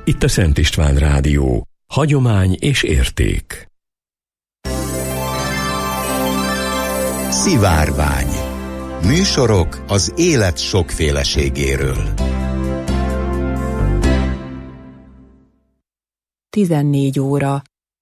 Itt a Szent István Rádió. Hagyomány és érték. Szivárvány. Műsorok az élet sokféleségéről. 14 óra.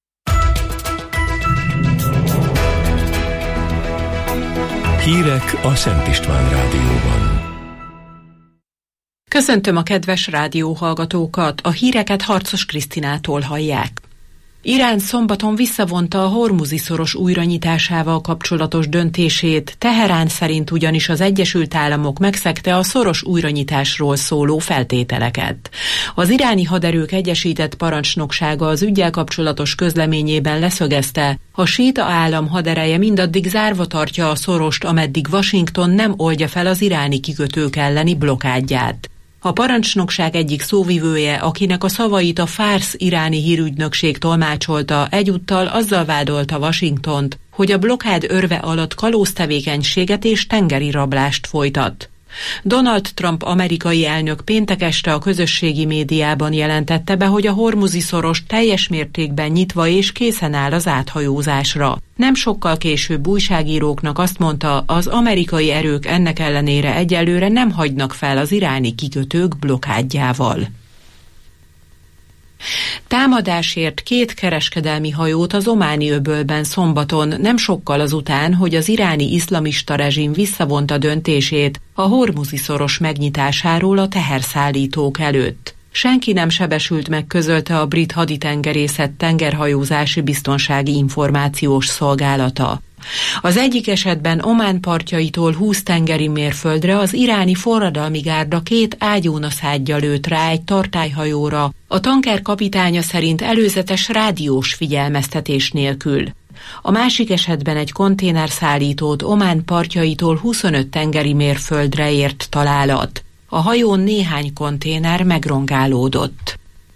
Hírek a Szent István Rádióban. Köszöntöm a kedves rádióhallgatókat, a híreket Harcos Krisztinától hallják. Irán szombaton visszavonta a Hormuzi-szoros újranyitásával kapcsolatos döntését, Teherán szerint ugyanis az Egyesült Államok megszegte a szoros újranyitásról szóló feltételeket. Az iráni haderők egyesített parancsnoksága az üggyel kapcsolatos közleményében leszögezte, a síta állam hadereje mindaddig zárva tartja a szorost, ameddig Washington nem oldja fel az iráni kikötők elleni blokádját. A parancsnokság egyik szóvivője, akinek a szavait a Fárs iráni hírügynökség tolmácsolta, egyúttal azzal vádolta Washingtont, hogy a blokád örve alatt kalóztevékenységet és tengeri rablást folytat. Donald Trump amerikai elnök péntek este a közösségi médiában jelentette be, hogy a Hormuzi-szoros teljes mértékben nyitva és készen áll az áthajózásra. Nem sokkal később újságíróknak azt mondta, az amerikai erők ennek ellenére egyelőre nem hagynak fel az iráni kikötők blokádjával. Támadásért 2 kereskedelmi hajót az Ománi-öbölben szombaton, nem sokkal azután, hogy az iráni iszlamista rezsim visszavonta döntését a Hormuzi-szoros megnyitásáról a teherszállítók előtt. Senki nem sebesült meg, közölte a brit haditengerészet tengerhajózási biztonsági információs szolgálata. Az egyik esetben Omán partjaitól 20 tengeri mérföldre az iráni forradalmi gárda 2 ágyúnaszádgyal lőtt rá egy tartályhajóra, a tanker kapitánya szerint előzetes rádiós figyelmeztetés nélkül. A másik esetben egy konténerszállítót Omán partjaitól 25 tengeri mérföldre ért találat. A hajón néhány konténer megrongálódott.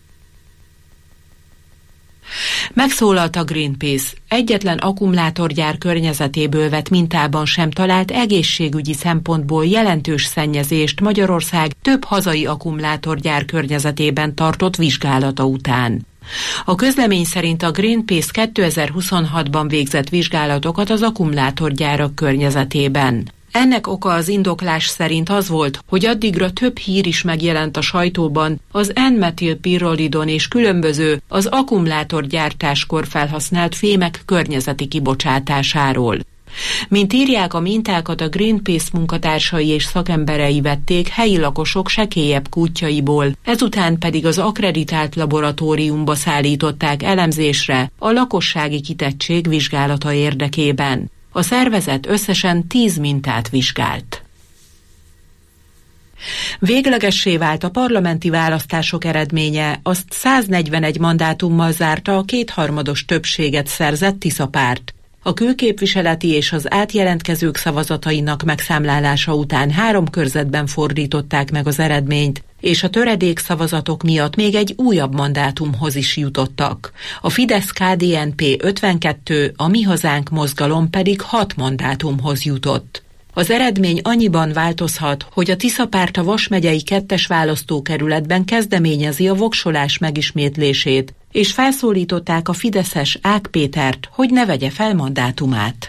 Megszólalt a Greenpeace, egyetlen akkumulátorgyár környezetéből vett mintában sem talált egészségügyi szempontból jelentős szennyezést Magyarország több hazai akkumulátorgyár környezetében tartott vizsgálata után. A közlemény szerint a Greenpeace 2026-ban végzett vizsgálatokat az akkumulátorgyárak környezetében. Ennek oka az indoklás szerint az volt, hogy addigra több hír is megjelent a sajtóban az N-metilpirrolidon és különböző az akkumulátorgyártáskor felhasznált fémek környezeti kibocsátásáról. Mint írják, a mintákat a Greenpeace munkatársai és szakemberei vették helyi lakosok sekélyebb kútjaiból, ezután pedig az akkreditált laboratóriumba szállították elemzésre a lakossági kitettség vizsgálata érdekében. A szervezet összesen 10 mintát vizsgált. Véglegessé vált a parlamenti választások eredménye, azt 141 mandátummal zárta a 2/3 többséget szerzett Tisza párt. A külképviseleti és az átjelentkezők szavazatainak megszámlálása után 3 körzetben fordították meg az eredményt, és a töredék szavazatok miatt még egy újabb mandátumhoz is jutottak. A Fidesz-KDNP 52, a Mi Hazánk mozgalom pedig 6 mandátumhoz jutott. Az eredmény annyiban változhat, hogy a Tisza párt a Vas megyei 2. választókerületben kezdeményezi a voksolás megismétlését, és felszólították a fideszes Ák Pétert, hogy ne vegye fel mandátumát.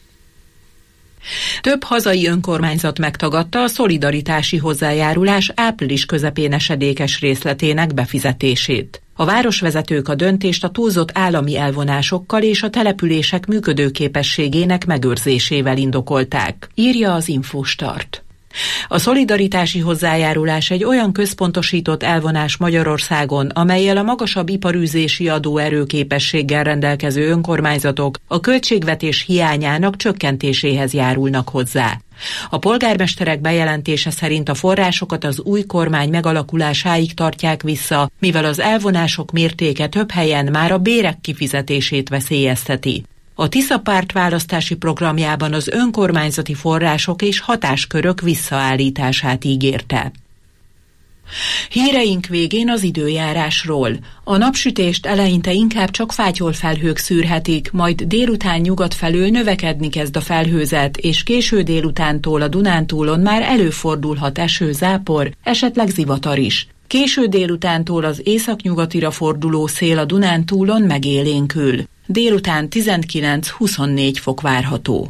Több hazai önkormányzat megtagadta a szolidaritási hozzájárulás április közepén esedékes részletének befizetését. A városvezetők a döntést a túlzott állami elvonásokkal és a települések működőképességének megőrzésével indokolták, írja az Infostart. A szolidaritási hozzájárulás egy olyan központosított elvonás Magyarországon, amellyel a magasabb iparűzési adóerőképességgel rendelkező önkormányzatok a költségvetés hiányának csökkentéséhez járulnak hozzá. A polgármesterek bejelentése szerint a forrásokat az új kormány megalakulásáig tartják vissza, mivel az elvonások mértéke több helyen már a bérek kifizetését veszélyezteti. A Tisza párt választási programjában az önkormányzati források és hatáskörök visszaállítását ígérte. Híreink végén az időjárásról. A napsütést eleinte inkább csak fátyolfelhők szűrhetik, majd délután nyugat felől növekedni kezd a felhőzet, és késő délutántól a Dunántúlon már előfordulhat eső, zápor, esetleg zivatar is. Késő délutántól az északnyugatira forduló szél a Dunántúlon megélénkül. Délután 19-24 fok várható.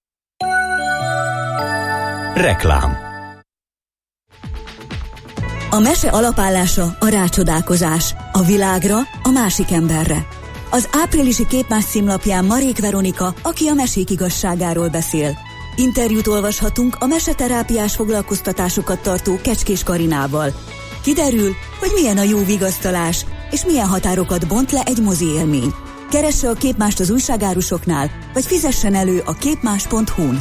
Reklám. A mese alapállása a rácsodálkozás, a világra, a másik emberre. Az áprilisi Képmás címlapján Marék Veronika, aki a mesék igazságáról beszél. Interjút olvashatunk a meseterápiás foglalkoztatásokat tartó Kecskés Karinával. Kiderül, hogy milyen a jó vigasztalás, és milyen határokat bont le egy mozi élmény. Keresse a Képmást az újságárusoknál, vagy fizessen elő a képmás.hu-n.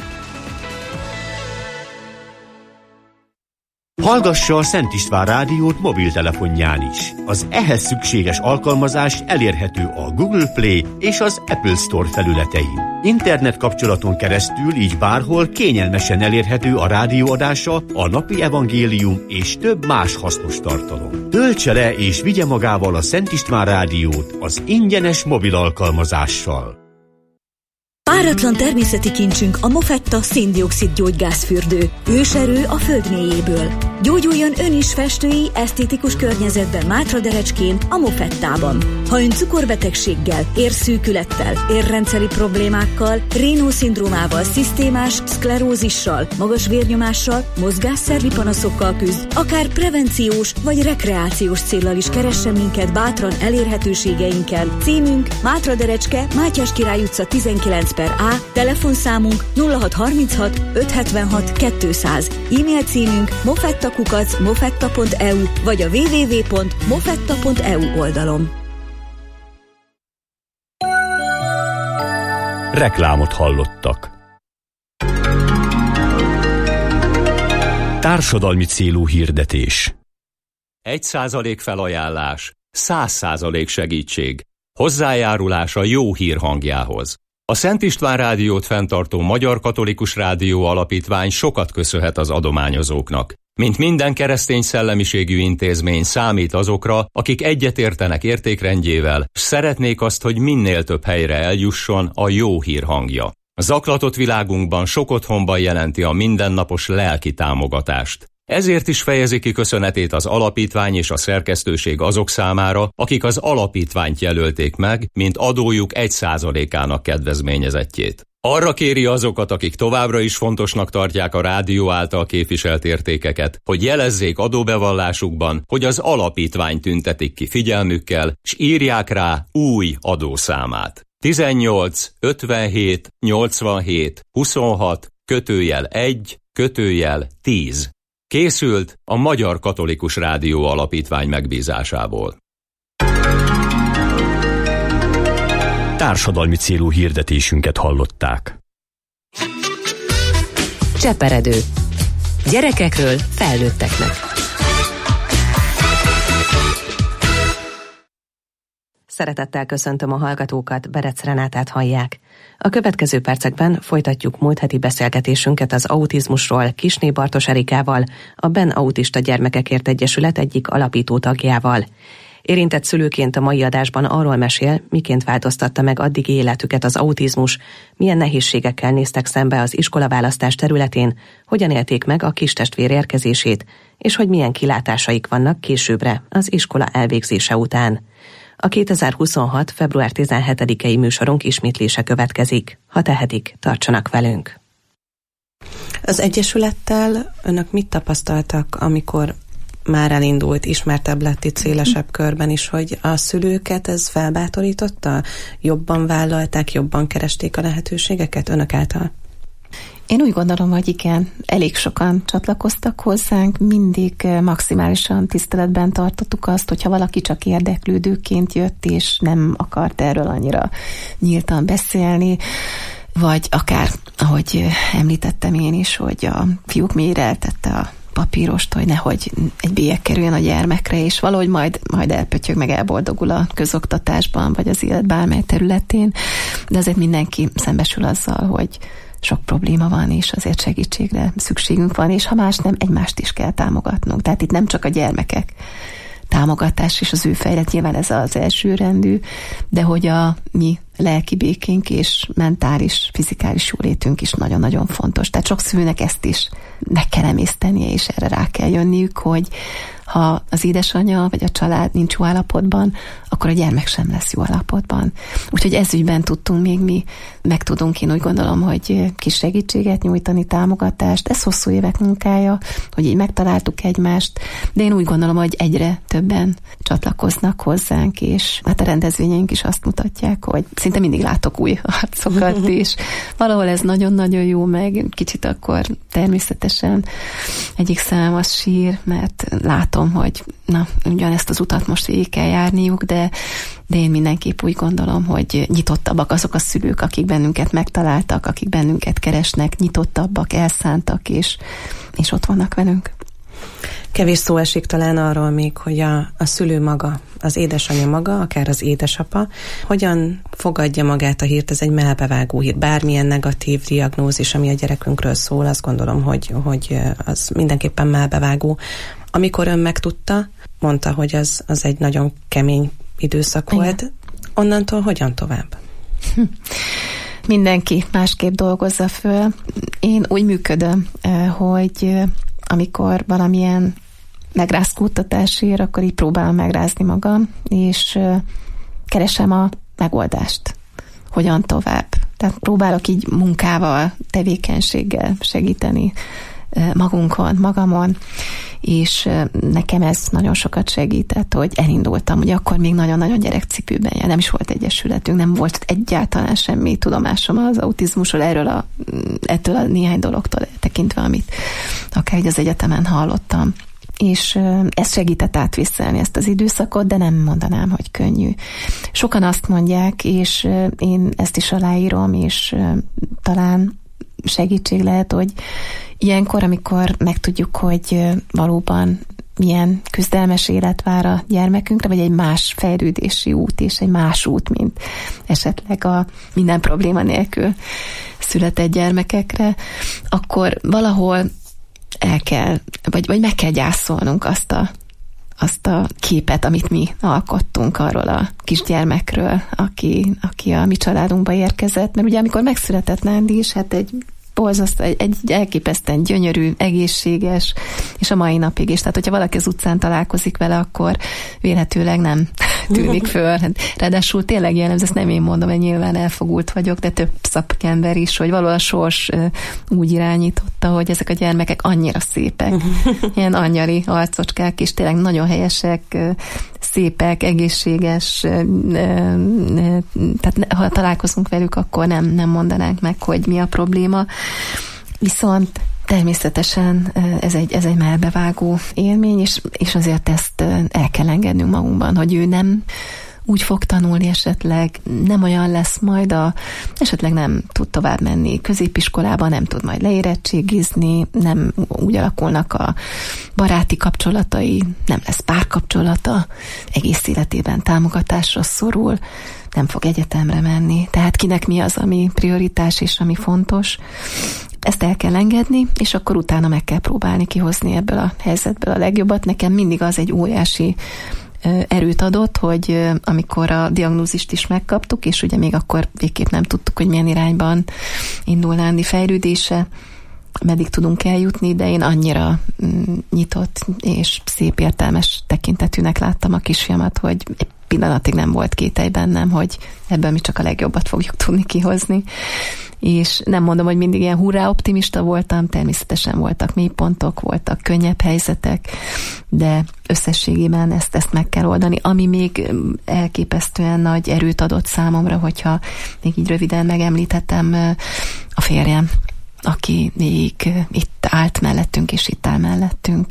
Hallgassa a Szent István Rádiót mobiltelefonján is. Az ehhez szükséges alkalmazás elérhető a Google Play és az Apple Store felületein. Internet kapcsolaton keresztül így bárhol kényelmesen elérhető a rádióadása, a napi evangélium és több más hasznos tartalom. Töltse le és vigye magával a Szent István Rádiót az ingyenes mobil alkalmazással. Páratlan természeti kincsünk a Mofetta szén-dioxid gyógygázfürdő. Őserő a föld mélyéből. Gyógyuljon ön is festői, esztétikus környezetben Mátraderecskén, a Mofettában. Ha ön cukorbetegséggel, érszűkülettel, érrendszeri problémákkal, Raynaud-szindrómával, szisztémás szklerózissal, magas vérnyomással, mozgásszervi panaszokkal küzd, akár prevenciós vagy rekreációs céllal is keressen minket bátran elérhetőségeinken. Címünk Mátraderecske, Mátyás Király utca 19/A, telefonszámunk 0636 576 200, e-mail címünk mofetta@mofetta.eu vagy a www.mofetta.eu oldalon. Reklámot hallottak. Társadalmi célú hirdetés. 1% felajánlás, 100% segítség. Hozzájárulás a jó hír hangjához. A Szent István Rádiót fenntartó Magyar Katolikus Rádió Alapítvány sokat köszönhet az adományozóknak. Mint minden keresztény szellemiségű intézmény számít azokra, akik egyetértenek értékrendjével, s szeretnék azt, hogy minél több helyre eljusson a jó hír hangja. A zaklatott világunkban sok otthonban jelenti a mindennapos lelki támogatást. Ezért is fejezi ki köszönetét az alapítvány és a szerkesztőség azok számára, akik az alapítványt jelölték meg, mint adójuk 1%-ának kedvezményezettjét. Arra kéri azokat, akik továbbra is fontosnak tartják a rádió által képviselt értékeket, hogy jelezzék adóbevallásukban, hogy az alapítvány tüntetik ki figyelmükkel, s írják rá új adószámát. 18 57 87 26 /1 /10. Készült a Magyar Katolikus Rádió Alapítvány megbízásából. Társadalmi célú hirdetésünket hallották. Cseperedő. Gyerekekről felnőtteknek. Szeretettel köszöntöm a hallgatókat, Berec Renátát hallják. A következő percekben folytatjuk múlt heti beszélgetésünket az autizmusról Kisné Bartos Erikával, a BEN Autista Gyermekekért Egyesület egyik alapító tagjával. Érintett szülőként a mai adásban arról mesél, miként változtatta meg addigi életüket az autizmus, milyen nehézségekkel néztek szembe az iskolaválasztás területén, hogyan élték meg a kistestvér érkezését, és hogy milyen kilátásaik vannak későbbre az iskola elvégzése után. A 2026. február 17-i műsorunk ismétlése következik. Ha tehetik, tartsanak velünk. Az Egyesülettel önök mit tapasztaltak, amikor már elindult, ismertebb lett itt szélesebb körben is, hogy a szülőket ez felbátorította? Jobban vállalták, jobban keresték a lehetőségeket önök által? Én úgy gondolom, hogy igen, elég sokan csatlakoztak hozzánk, mindig maximálisan tiszteletben tartottuk azt, hogyha valaki csak érdeklődőként jött, és nem akart erről annyira nyíltan beszélni, vagy akár, ahogy említettem én is, hogy a fiúk mélyre eltette a papírost, hogy nehogy egy bélyeg kerüljön a gyermekre, és valahogy majd elpötyög, meg elboldogul a közoktatásban, vagy az élet bármely területén, de azért mindenki szembesül azzal, hogy sok probléma van, és azért segítségre szükségünk van, és ha más nem, egymást is kell támogatnunk. Tehát itt nem csak a gyermekek támogatás és az ő fejlett, nyilván ez az elsőrendű, de hogy a mi lelki békénk és mentális, fizikális jólétünk is nagyon-nagyon fontos. Tehát sok szülőnek ezt is meg kell emésztenie, és erre rá kell jönniük, hogy ha az édesanyja vagy a család nincs jó állapotban, akkor a gyermek sem lesz jó állapotban. Úgyhogy ez ügyben tudtunk még mi, meg tudunk, én úgy gondolom, hogy kis segítséget nyújtani, támogatást. Ez hosszú évek munkája, hogy így megtaláltuk egymást, de én úgy gondolom, hogy egyre többen csatlakoznak hozzánk, és hát a rendezvényeink is azt mutatják, hogy szinte mindig látok új arcokat, és valahol ez nagyon-nagyon jó, meg kicsit akkor természetesen egyik szemem az sír, mert látom, hogy ugyanezt az utat most végig kell járniuk, de én mindenképp úgy gondolom, hogy nyitottabbak azok a szülők, akik bennünket megtaláltak, akik bennünket keresnek, nyitottabbak, elszántak, és ott vannak velünk. Kevés szó esik talán arról még, hogy a szülő maga, az édesanyja maga, akár az édesapa, hogyan fogadja magát a hírt, ez egy mellbevágó hír, bármilyen negatív diagnózis, ami a gyerekünkről szól, azt gondolom, hogy az mindenképpen mellbevágó. Amikor ön megtudta, mondta, hogy az egy nagyon kemény időszak volt. Igen. Onnantól hogyan tovább? Mindenki másképp dolgozza föl. Én úgy működöm, hogy amikor valamilyen megrázkódtatás ér, akkor így próbálom megrázni magam, és keresem a megoldást. Hogyan tovább? Tehát próbálok így munkával, tevékenységgel segíteni magamon, és nekem ez nagyon sokat segített, hogy elindultam, hogy akkor még nagyon-nagyon gyerekcipőben nem is volt egyesületünk, nem volt egyáltalán semmi tudomásom az autizmusról, ettől a néhány dologtól tekintve, amit akár így az egyetemen hallottam. És ez segített átvészelni ezt az időszakot, de nem mondanám, hogy könnyű. Sokan azt mondják, és én ezt is aláírom, és talán segítség lehet, hogy ilyenkor, amikor megtudjuk, hogy valóban milyen küzdelmes élet vár a gyermekünkre, vagy egy más fejlődési út, és egy más út, mint esetleg a minden probléma nélkül született gyermekekre, akkor valahol el kell, vagy meg kell gyászolnunk azt a képet, amit mi alkottunk arról a kisgyermekről, aki a mi családunkba érkezett. Mert ugye amikor megszületett Nándi is, hát egy elképesztően gyönyörű, egészséges, és a mai napig is. Tehát, hogyha valaki az utcán találkozik vele, akkor vélhetőleg nem tűnik föl. Ráadásul tényleg jellemző, ezt nem én mondom, mert nyilván elfogult vagyok, de több szakember is, hogy valahol a sors úgy irányította, hogy ezek a gyermekek annyira szépek. Ilyen angyali arcocskák, és tényleg nagyon helyesek, szépek, egészséges, tehát ha találkozunk velük, akkor nem mondanánk meg, hogy mi a probléma. Viszont természetesen ez egy mellbevágó élmény, és azért ezt el kell engednünk magunkban, hogy ő nem úgy fog tanulni esetleg, nem olyan lesz majd, esetleg nem tud tovább menni középiskolában, nem tud majd leérettségizni, nem úgy alakulnak a baráti kapcsolatai, nem lesz párkapcsolata, egész életében támogatásra szorul, nem fog egyetemre menni. Tehát kinek mi az, ami prioritás és ami fontos. Ezt el kell engedni, és akkor utána meg kell próbálni kihozni ebből a helyzetből a legjobbat. Nekem mindig az egy óriási erőt adott, hogy amikor a diagnózist is megkaptuk, és ugye még akkor végképp nem tudtuk, hogy milyen irányban indul Nándi fejlődése, meddig tudunk eljutni, de én annyira nyitott és szép értelmes tekintetűnek láttam a kisfiamat, hogy egy pillanatig nem volt kételj bennem, hogy ebből mi csak a legjobbat fogjuk tudni kihozni. És nem mondom, hogy mindig ilyen hurrá optimista voltam, természetesen voltak mélypontok, voltak könnyebb helyzetek, de összességében ezt meg kell oldani. Ami még elképesztően nagy erőt adott számomra, hogyha még így röviden megemlítettem, a férjem, aki még itt állt mellettünk, és itt áll mellettünk,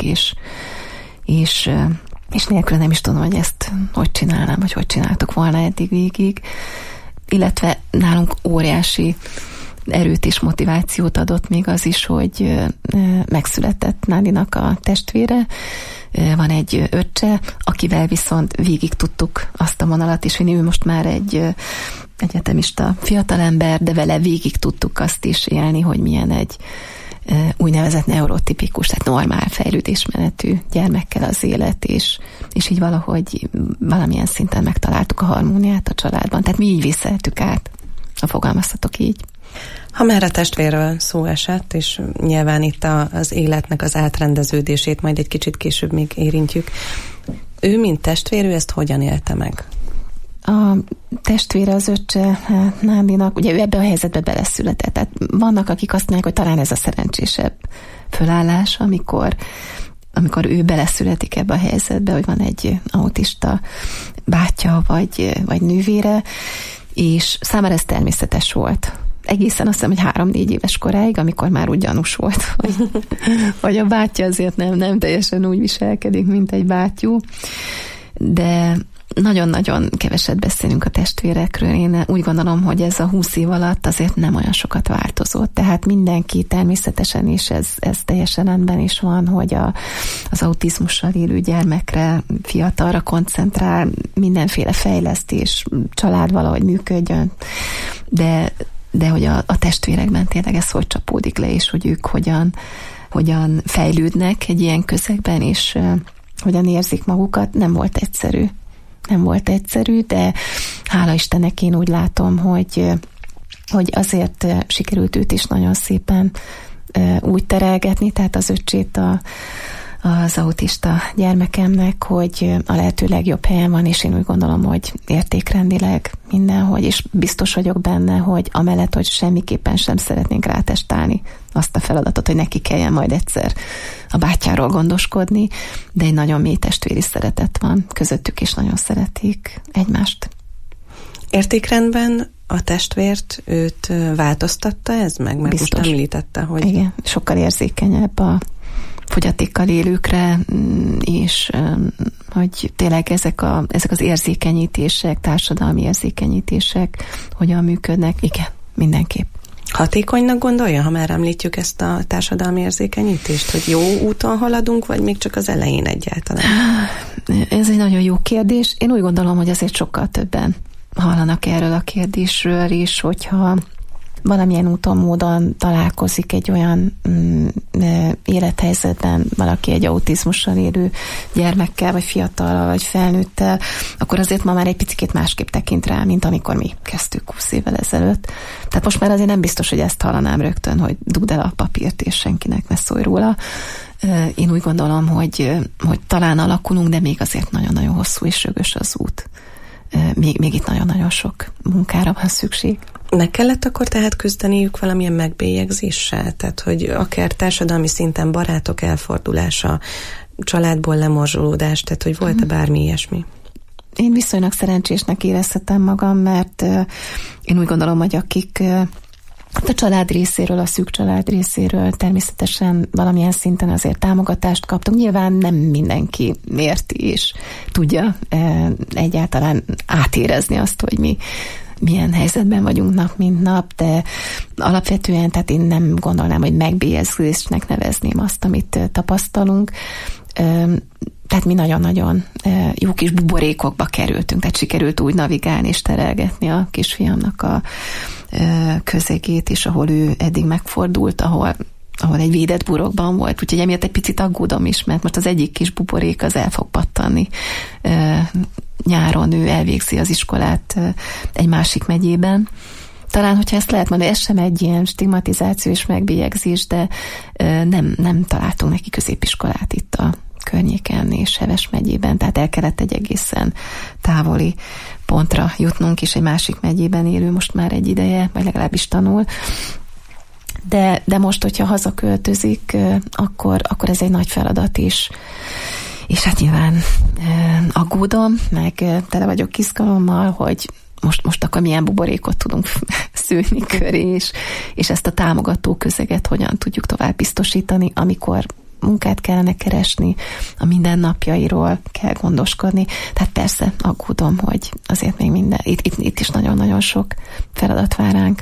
és nélkül nem is tudom, hogy ezt hogy csinálnám, vagy hogy csináltuk volna eddig végig. Illetve nálunk óriási erőt és motivációt adott még az is, hogy megszületett Nándinak a testvére, van egy öccse, akivel viszont végig tudtuk azt a vonalat is vinni, ő most már egy egyetemista fiatalember, de vele végig tudtuk azt is élni, hogy milyen egy úgynevezett neurotipikus, tehát normál fejlődésmenetű gyermekkel az élet, és így valahogy valamilyen szinten megtaláltuk a harmóniát a családban. Tehát mi így viszeltük át, ha fogalmazhatok így. Ha már a testvérről szó esett, és nyilván itt az életnek az átrendeződését majd egy kicsit később még érintjük, ő, mint testvér, ő ezt hogyan élte meg? A testvére, az öccse Nándinak, ugye ő ebbe a helyzetbe beleszületett. Tehát vannak, akik azt mondják, hogy talán ez a szerencsésebb fölállás, amikor ő beleszületik ebbe a helyzetbe, hogy van egy autista bátyja vagy nővére, és számára ez természetes volt. Egészen azt hiszem, hogy 3-4 éves koráig, amikor már úgy gyanús volt, hogy a bátyja azért nem teljesen úgy viselkedik, mint egy bátyú. De nagyon-nagyon keveset beszélünk a testvérekről. Én úgy gondolom, hogy ez a 20 év alatt azért nem olyan sokat változott. Tehát mindenki természetesen, és ez teljesen rendben is van, hogy az autizmussal élő gyermekre, fiatalra koncentrál, mindenféle fejlesztés, család valahogy működjön, de hogy a testvérekben tényleg ez hogy csapódik le, és hogy ők hogyan fejlődnek egy ilyen közegben, és hogyan érzik magukat, nem volt egyszerű, de hála Istennek én úgy látom, hogy azért sikerült őt is nagyon szépen úgy terelgetni, tehát az öccsét az autista gyermekemnek, hogy a lehető legjobb helyen van, és én úgy gondolom, hogy értékrendileg mindenhogy, és biztos vagyok benne, hogy amellett, hogy semmiképpen sem szeretnénk rátestálni azt a feladatot, hogy neki kelljen majd egyszer a bátyjáról gondoskodni, de egy nagyon mély testvéri szeretet van közöttük, és nagyon szeretik egymást. Értékrendben a testvért őt változtatta ez meg? Mert biztos. Most említette, hogy... Igen, sokkal érzékenyebb a fogyatékkal élőkre, és hogy tényleg ezek az érzékenyítések, társadalmi érzékenyítések hogyan működnek. Igen, mindenképp. Hatékonynak gondolja, ha már említjük ezt a társadalmi érzékenyítést, hogy jó úton haladunk, vagy még csak az elején egyáltalán? Ez egy nagyon jó kérdés. Én úgy gondolom, hogy azért sokkal többen hallanak erről a kérdésről is, hogyha valamilyen úton, módon találkozik egy olyan élethelyzetben valaki egy autizmussal élő gyermekkel, vagy fiatallal, vagy felnőttel, akkor azért ma már egy picit másképp tekint rá, mint amikor mi kezdtük 20 évvel ezelőtt. Tehát most már azért nem biztos, hogy ezt hallanám rögtön, hogy dugd el a papírt, és senkinek ne szólj róla. Én úgy gondolom, hogy talán alakulunk, de még azért nagyon-nagyon hosszú és rögös az út. Még itt nagyon-nagyon sok munkára van szükség. Meg kellett akkor tehát küzdeniük valamilyen megbélyegzéssel? Tehát, hogy akár társadalmi szinten barátok elfordulása, családból lemorzsolódás, tehát, hogy volt-e bármi ilyesmi? Én viszonylag szerencsésnek érezhetem magam, mert én úgy gondolom, hogy akik a család részéről, a szűk család részéről természetesen valamilyen szinten azért támogatást kaptunk. Nyilván nem mindenki érti és tudja egyáltalán átérezni azt, hogy mi milyen helyzetben vagyunk nap, mint nap, de alapvetően, tehát én nem gondolnám, hogy megbélyegzésnek nevezném azt, amit tapasztalunk. Tehát mi nagyon-nagyon jó kis buborékokba kerültünk, tehát sikerült úgy navigálni és terelgetni a kisfiamnak a közegét, és ahol ő eddig megfordult, ahol egy védett burokban volt. Úgyhogy emiatt egy picit aggódom is, mert most az egyik kis buborék az el fog pattanni. Nyáron ő elvégzi az iskolát egy másik megyében. Talán, hogyha ezt lehet mondani, ez sem egy ilyen stigmatizáció és megbélyegzés, de nem találtunk neki középiskolát itt a környéken és Heves megyében, tehát el kellett egy egészen távoli pontra jutnunk, és egy másik megyében élő most már egy ideje, vagy legalábbis tanul. De most, hogyha hazaköltözik, akkor ez egy nagy feladat is. És hát nyilván aggódom, meg tele vagyok izgalommal, hogy most akkor milyen buborékot tudunk szülni köré, és ezt a támogató közeget hogyan tudjuk tovább biztosítani, amikor munkát kellene keresni, a mindennapjairól kell gondoskodni. Tehát persze aggódom, hogy azért még itt is nagyon-nagyon sok feladat vár ránk.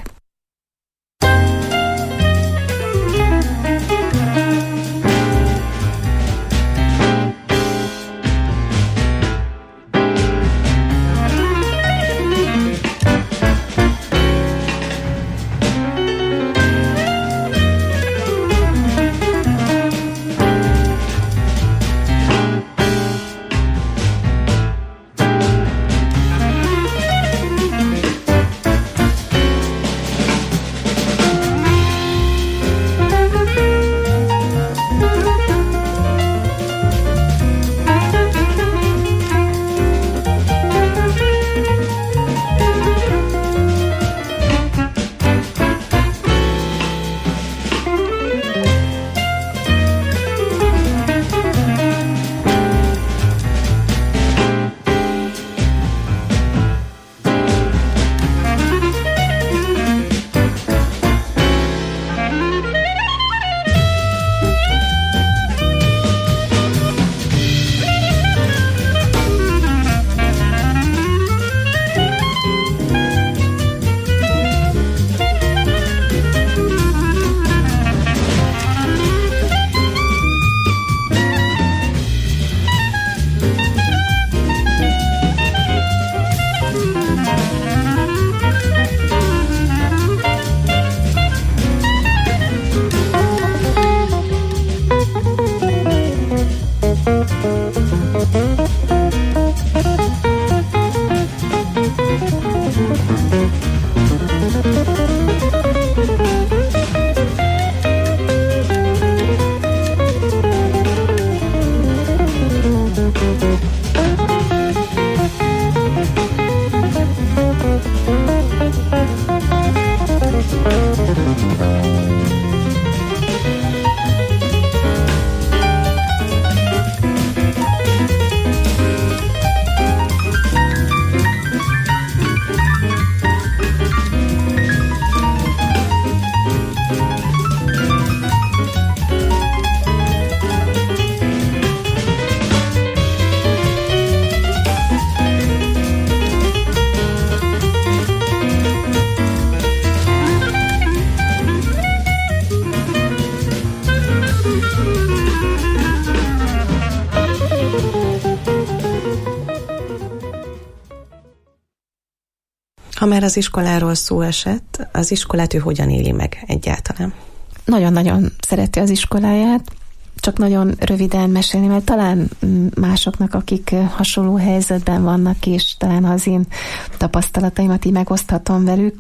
Ha már az iskoláról szó esett, az iskolát ő hogyan éli meg egyáltalán? Nagyon-nagyon szereti az iskoláját, csak nagyon röviden mesélni, mert talán másoknak, akik hasonló helyzetben vannak, és talán az én tapasztalataimat így megoszthatom velük.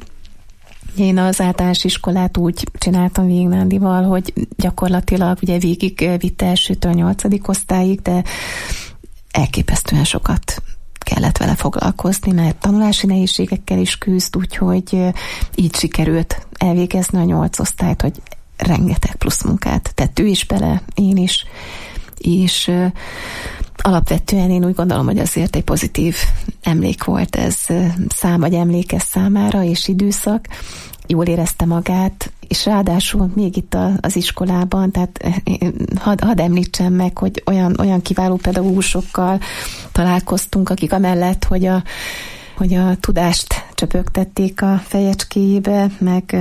Én az általános iskolát úgy csináltam végig Nándival, hogy gyakorlatilag ugye végig vitte 1-től 8. osztályig, de elképesztően sokat kellett vele foglalkozni, mert tanulási nehézségekkel is küzd, úgyhogy így sikerült elvégezni a 8 osztályt, hogy rengeteg plusz munkát tett ő is bele, én is, és alapvetően én úgy gondolom, hogy azért egy pozitív emlék volt ez vagy emlékes számára, és időszak. Jól érezte magát, és ráadásul még itt az iskolában, tehát hadd említsem meg, hogy olyan kiváló pedagógusokkal találkoztunk, akik amellett, hogy a tudást csöpögtették a fejecskéjébe, meg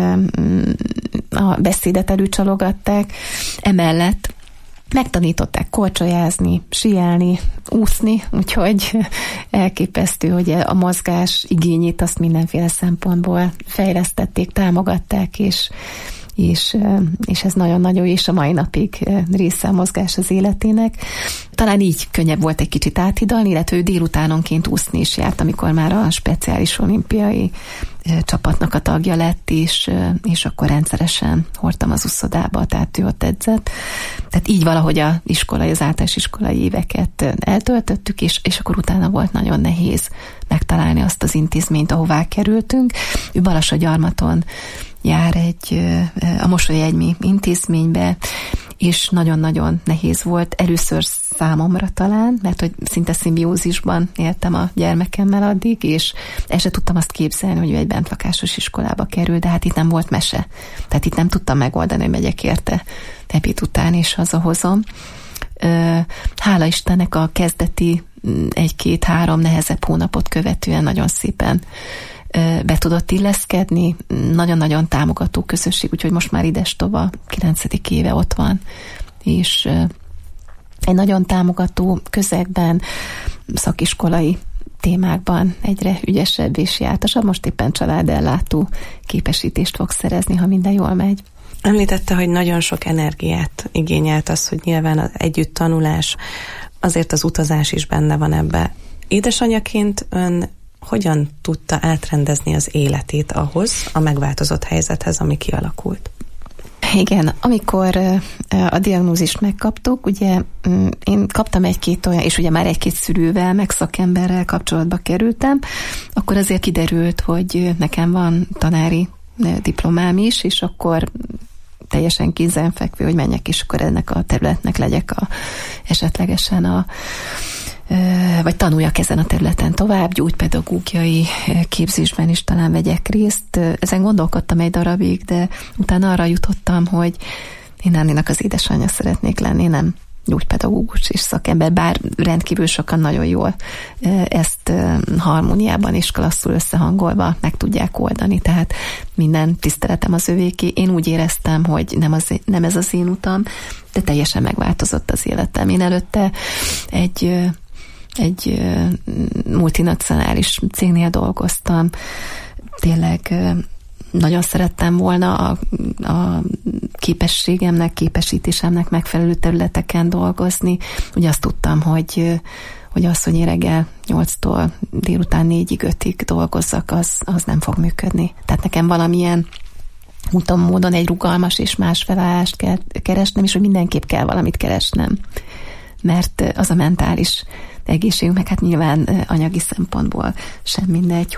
a beszédet előcsalogatták, emellett megtanították korcsolyázni, síelni, úszni, úgyhogy elképesztő, hogy a mozgás igényét azt mindenféle szempontból fejlesztették, támogatták, és ez nagyon-nagyon, és a mai napig része a mozgás az életének. Talán így könnyebb volt egy kicsit áthidalni, illetve ő délutánonként úszni is járt, amikor már a speciális olimpiai csapatnak a tagja lett, és akkor rendszeresen hordtam az uszodába, tehát ő ott edzett. Tehát így valahogy az általános iskolai éveket eltöltöttük, és akkor utána volt nagyon nehéz megtalálni azt az intézményt, ahová kerültünk. Ő Balassagyarmaton jár a Mosolyegymi intézménybe, és nagyon-nagyon nehéz volt először számomra talán, mert hogy szinte szimbiózisban éltem a gyermekemmel addig, és el sem tudtam azt képzelni, hogy ő egy bentlakásos iskolába kerül, de hát itt nem volt mese. Tehát itt nem tudtam megoldani, hogy megyek érte ebéd után, és hazahozom. Hála Istennek a kezdeti 1-2-3 nehezebb hónapot követően nagyon szépen be tudott illeszkedni, nagyon-nagyon támogató közösség, úgyhogy most már idestova 9. éve ott van, és egy nagyon támogató közegben, szakiskolai témákban egyre ügyesebb és jártasabb, most éppen családellátó képesítést fog szerezni, ha minden jól megy. Említette, hogy nagyon sok energiát igényelt az, hogy nyilván az együtt tanulás, azért az utazás is benne van ebbe. Édesanyjaként ön hogyan tudta átrendezni az életét ahhoz, a megváltozott helyzethez, ami kialakult? Igen, amikor a diagnózist megkaptuk, ugye én kaptam 1-2 olyan, és ugye már 1-2 szülővel, meg szakemberrel kapcsolatba kerültem, akkor azért kiderült, hogy nekem van tanári diplomám is, és akkor teljesen kézenfekvő, hogy menjek, és akkor ennek a területnek legyek esetlegesen vagy tanuljak ezen a területen tovább, gyógypedagógiai képzésben is talán vegyek részt. Ezen gondolkodtam egy darabig, de utána arra jutottam, hogy én Náninak az édesanyja szeretnék lenni, nem gyógypedagógus és szakember, bár rendkívül sokan nagyon jól ezt harmóniában és klasszul összehangolva meg tudják oldani, tehát minden tiszteletem az övéké. Én úgy éreztem, hogy nem ez az én utam, de teljesen megváltozott az életem. Én előtte egy multinacionális cégnél dolgoztam, tényleg nagyon szerettem volna a képesítésemnek megfelelő területeken dolgozni. Ugye azt tudtam, hogy az, hogy én reggel 8-tól délután 4-ig, 5-ig dolgozzak, az nem fog működni. Tehát nekem valamilyen úton, módon egy rugalmas és más felállást kell keresnem, és hogy mindenképp kell valamit keresnem. Mert az a mentális egészségünk, meg hát nyilván anyagi szempontból sem mindegy,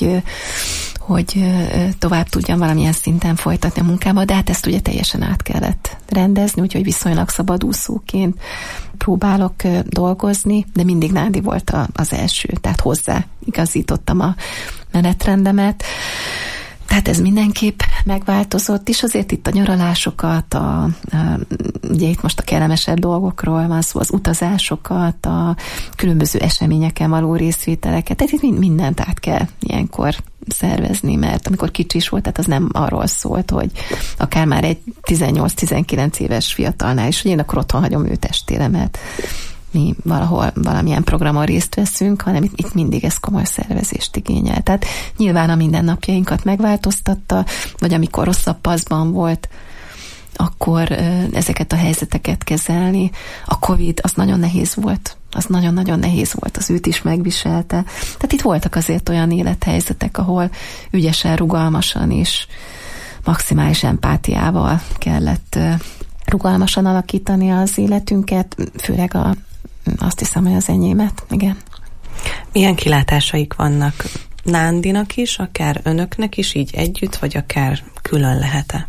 hogy tovább tudjam valamilyen szinten folytatni a munkámat, de hát ezt ugye teljesen át kellett rendezni, úgyhogy viszonylag szabadúszóként próbálok dolgozni, de mindig Nándi volt az első, tehát hozzá igazítottam a menetrendemet. Tehát ez mindenképp megváltozott, és azért itt a nyaralásokat, ugye itt most a kellemesebb dolgokról van szó, az utazásokat, a különböző eseményeken való részvételeket, tehát itt mindent át kell ilyenkor szervezni, mert amikor kicsi is volt, tehát az nem arról szólt, hogy akár már egy 18-19 éves fiatalnál is, hogy én akkor otthon hagyom őt estére, mert mi valahol valamilyen programon részt veszünk, hanem itt mindig ez komoly szervezést igényel. Tehát nyilván a mindennapjainkat megváltoztatta, vagy amikor rosszabb paszban volt, akkor ezeket a helyzeteket kezelni. A Covid az nagyon nehéz volt. Az nagyon-nagyon nehéz volt, az őt is megviselte. Tehát itt voltak azért olyan élethelyzetek, ahol ügyesen, rugalmasan és maximális empátiával kellett rugalmasan alakítani az életünket, főleg azt hiszem, hogy az enyémet, igen. Milyen kilátásaik vannak Nándinak is, akár önöknek is, így együtt, vagy akár külön lehet-e?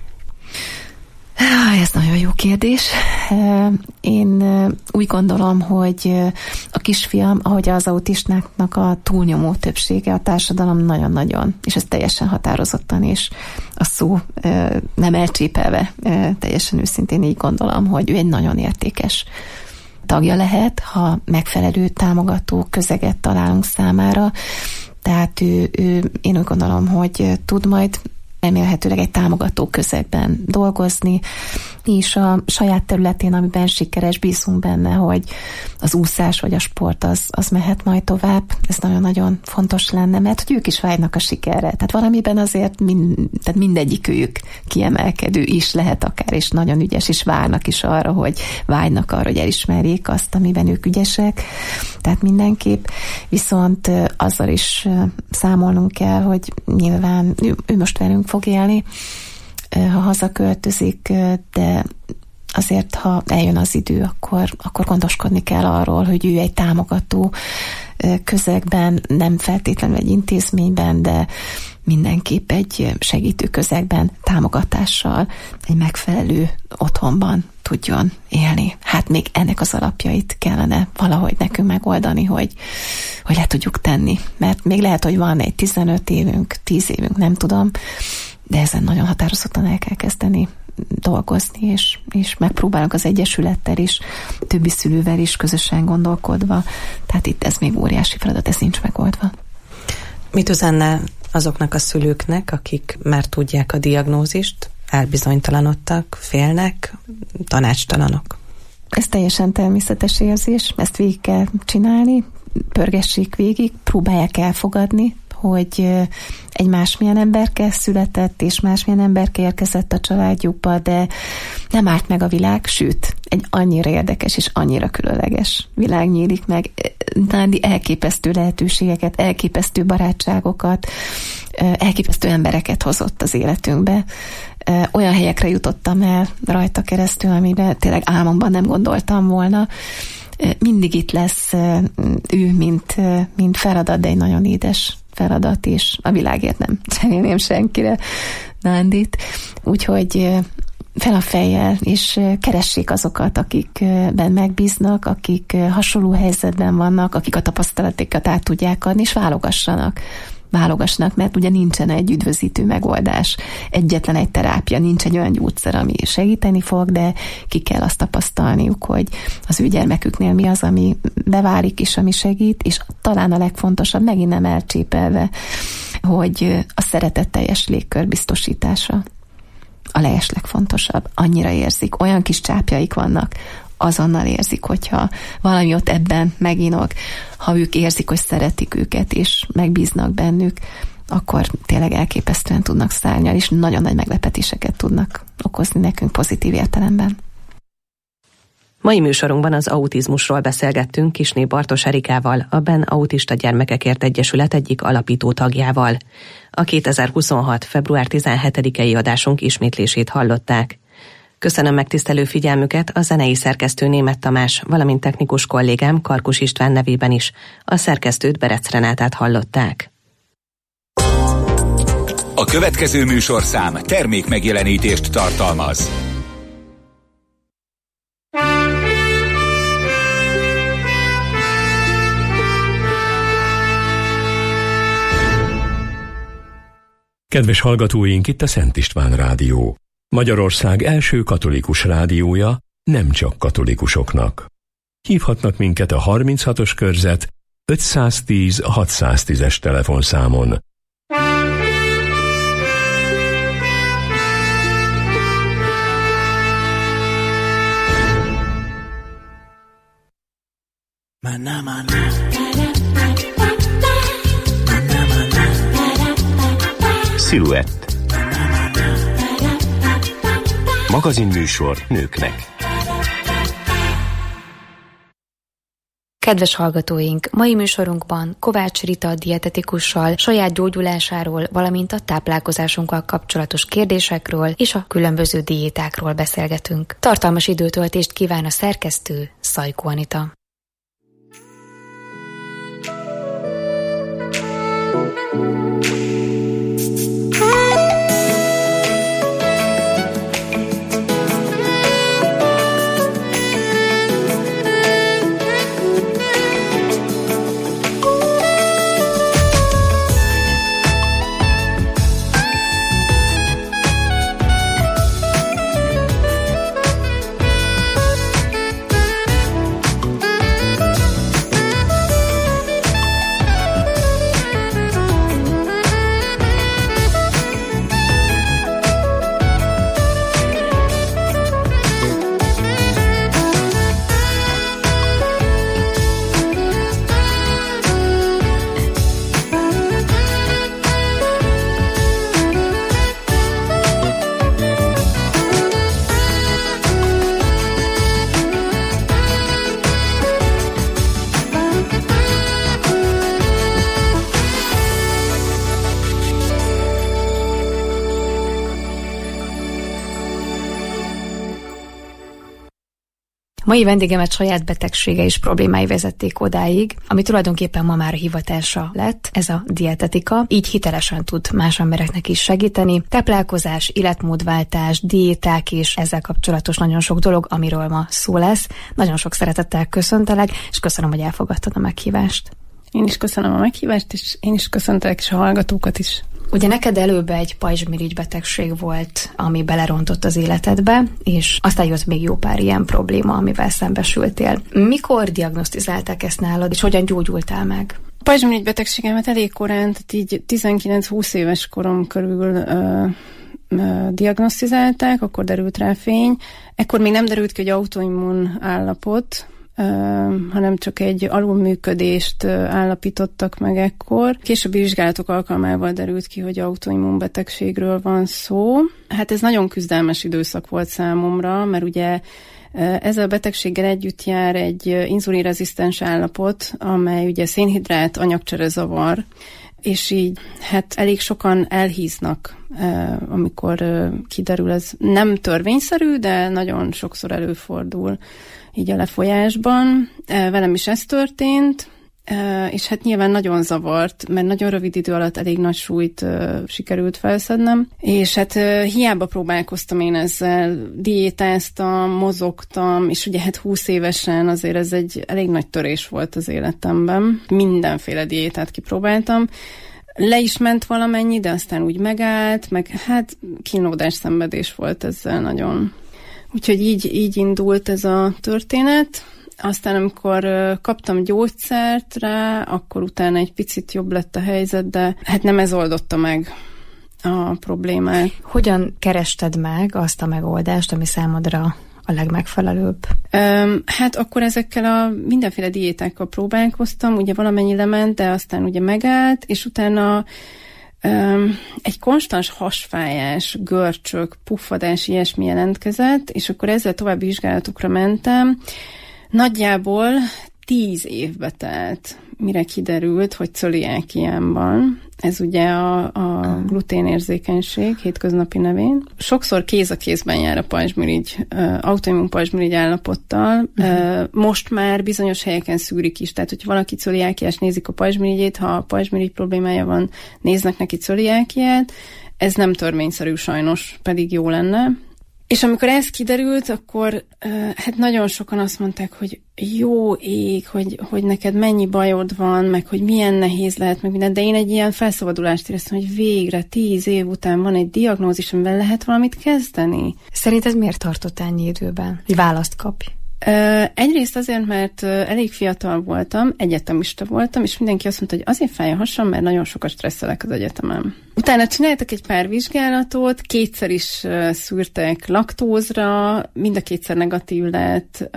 Ez nagyon jó kérdés. Én úgy gondolom, hogy a kisfiam, ahogy az autistáknak a túlnyomó többsége, a társadalom nagyon-nagyon, és ez teljesen határozottan, és a szó nem elcsépelve, teljesen őszintén így gondolom, hogy ő egy nagyon értékes tagja lehet, ha megfelelő támogató közeget találunk számára. Tehát én úgy gondolom, hogy tud majd remélhetőleg egy támogató közegben dolgozni, és a saját területén, amiben sikeres, bízunk benne, hogy az úszás vagy a sport az mehet majd tovább. Ez nagyon-nagyon fontos lenne, mert hogy ők is vágynak a sikerre. Tehát valamiben azért tehát mindegyikük kiemelkedő is lehet akár, és nagyon ügyes, és várnak is arra, hogy vágynak arra, hogy elismerjék azt, amiben ők ügyesek. Tehát mindenképp. Viszont azzal is számolnunk kell, hogy nyilván ő most velünk fog élni, ha hazaköltözik, de azért, ha eljön az idő, akkor gondoskodni kell arról, hogy ő egy támogató közegben, nem feltétlenül egy intézményben, de mindenképp egy segítő közegben, támogatással, egy megfelelő otthonban tudjon élni. Hát még ennek az alapjait kellene valahogy nekünk megoldani, hogy le tudjuk tenni. Mert még lehet, hogy van egy 15 évünk, 10 évünk, nem tudom, de ezen nagyon határozottan el kell kezdeni dolgozni, és megpróbálunk az Egyesülettel is, többi szülővel is közösen gondolkodva. Tehát itt ez még óriási feladat, ez nincs megoldva. Mit üzenne azoknak a szülőknek, akik már tudják a diagnózist, elbizonytalanodtak, félnek, tanácstalanok? Ez teljesen természetes érzés, ezt végig kell csinálni, pörgessék végig, próbálják elfogadni, hogy egy másmilyen emberke született, és másmilyen emberke érkezett a családjukba, de nem állt meg a világ, sőt, egy annyira érdekes és annyira különleges világ nyílik meg. Nándi elképesztő lehetőségeket, elképesztő barátságokat, elképesztő embereket hozott az életünkbe. Olyan helyekre jutottam el rajta keresztül, amiben tényleg álmomban nem gondoltam volna. Mindig itt lesz ő, mint feladat, de egy nagyon édes feladat, és a világért nem cserélném senkire Nándit. Úgyhogy fel a fejjel, és keressék azokat, akikben megbíznak, akik hasonló helyzetben vannak, akik a tapasztalatokat át tudják adni, és válogassanak, mert ugye nincsen egy üdvözítő megoldás, egyetlen egy terápia, nincs egy olyan gyógyszer, ami segíteni fog, de ki kell azt tapasztalniuk, hogy az ő gyermeküknél mi az, ami beválik és ami segít, és talán a legfontosabb, megint nem elcsépelve, hogy a szeretetteljes légkör biztosítása a legfontosabb. Annyira érzik, olyan kis csápjaik vannak, azonnal érzik, hogyha valami ott ebben meginog, ha ők érzik, hogy szeretik őket, és megbíznak bennük, akkor tényleg elképesztően tudnak szárnyalni, és nagyon nagy meglepetéseket tudnak okozni nekünk pozitív értelemben. Mai műsorunkban az autizmusról beszélgettünk Kisné Bartos Erikával, a BEN Autista Gyermekekért Egyesület egyik alapító tagjával. A 2026. február 17-i adásunk ismétlését hallották. Köszönöm megtisztelő figyelmüket a zenei szerkesztő Németh Tamás, valamint technikus kollégám Karkus István nevében is. A szerkesztőt Berec Renátát hallották. A következő műsorszám termékmegjelenítést tartalmaz. Kedves hallgatóink, itt a Szent István Rádió. Magyarország első katolikus rádiója, nem csak katolikusoknak. Hívhatnak minket a 36-os körzet 510 610-es telefonszámon. Sziluett. Magazinműsor nőknek. Kedves hallgatóink, mai műsorunkban Kovács Rita dietetikussal saját gyógyulásáról, valamint a táplálkozásunkkal kapcsolatos kérdésekről és a különböző diétákról beszélgetünk. Tartalmas időtöltést kíván a szerkesztő, Szajkó Anita. Mai vendégemet saját betegsége és problémái vezették odáig, ami tulajdonképpen ma már a hivatása lett, ez a dietetika, így hitelesen tud más embereknek is segíteni. Táplálkozás, életmódváltás, diéták és ezzel kapcsolatos nagyon sok dolog, amiről ma szó lesz. Nagyon sok szeretettel köszöntelek, és köszönöm, hogy elfogadtad a meghívást. Én is köszönöm a meghívást, és én is köszöntelek, és a hallgatókat is. Ugye neked előbb egy pajzsmirigy betegség volt, ami belerontott az életedbe, és aztán jött még jó pár ilyen probléma, amivel szembesültél. Mikor diagnosztizálták ezt nálad, és hogyan gyógyultál meg? A pajzsmirigy betegségemet elég korán, tehát így 19-20 éves korom körül diagnosztizálták, akkor derült rá fény. Ekkor még nem derült ki, hogy autoimmun állapot, hanem csak egy alulműködést állapítottak meg ekkor. Későbbi vizsgálatok alkalmával derült ki, hogy autoimmunbetegségről van szó. Hát ez nagyon küzdelmes időszak volt számomra, mert ugye ezzel a betegséggel együtt jár egy inzulinrezisztens állapot, amely ugye szénhidrát anyagcsere zavar, és így hát elég sokan elhíznak, amikor kiderül, ez nem törvényszerű, de nagyon sokszor előfordul így a lefolyásban. Velem is ez történt, és hát nyilván nagyon zavart, mert nagyon rövid idő alatt elég nagy súlyt sikerült felszednem, és hát hiába próbálkoztam én ezzel, diétáztam, mozogtam, és ugye hát 20 évesen azért ez egy elég nagy törés volt az életemben. Mindenféle diétát kipróbáltam, le is ment valamennyi, de aztán úgy megállt, meg hát kínlódás, szenvedés volt ezzel nagyon. Úgyhogy így indult ez a történet. Aztán amikor kaptam gyógyszert rá, akkor utána egy picit jobb lett a helyzet, de hát nem ez oldotta meg a problémát. Hogyan kerested meg azt a megoldást, ami számodra a legmegfelelőbb? Hát akkor ezekkel a mindenféle diétákkal próbálkoztam, ugye valamennyi lement, de aztán ugye megállt, és utána egy konstans hasfájás, görcsök, puffadás, ilyesmi jelentkezett, és akkor ezzel további vizsgálatokra mentem. Nagyjából 10 évbe telt, mire kiderült, hogy cöliákiám van. Ez ugye a gluténérzékenység hétköznapi nevén. Sokszor kéz a kézben jár a pajzsmirigy, autoimmun pajzsmirigy állapottal. Most már bizonyos helyeken szűrik is, tehát hogyha valaki cöliákiás, nézik a pajzsmirigyét, ha a pajzsmirigy problémája van, néznek neki cöliákiát. Ez nem törvényszerű sajnos, pedig jó lenne. És amikor ez kiderült, akkor hát nagyon sokan azt mondták, hogy jó ég, hogy neked mennyi bajod van, meg hogy milyen nehéz lehet, meg minden, de én egy ilyen felszabadulást éreztem, hogy végre 10 év után van egy diagnózis, amivel lehet valamit kezdeni. Szerinted miért tartott ennyi időben, hogy választ kapj? Egyrészt azért, mert elég fiatal voltam, egyetemista voltam, és mindenki azt mondta, hogy azért fáj a hasam, mert nagyon sokat stresszelek az egyetemen. Utána csináltak egy pár vizsgálatot, 2-szer is szűrtek laktózra, mind a 2-szer negatív lett,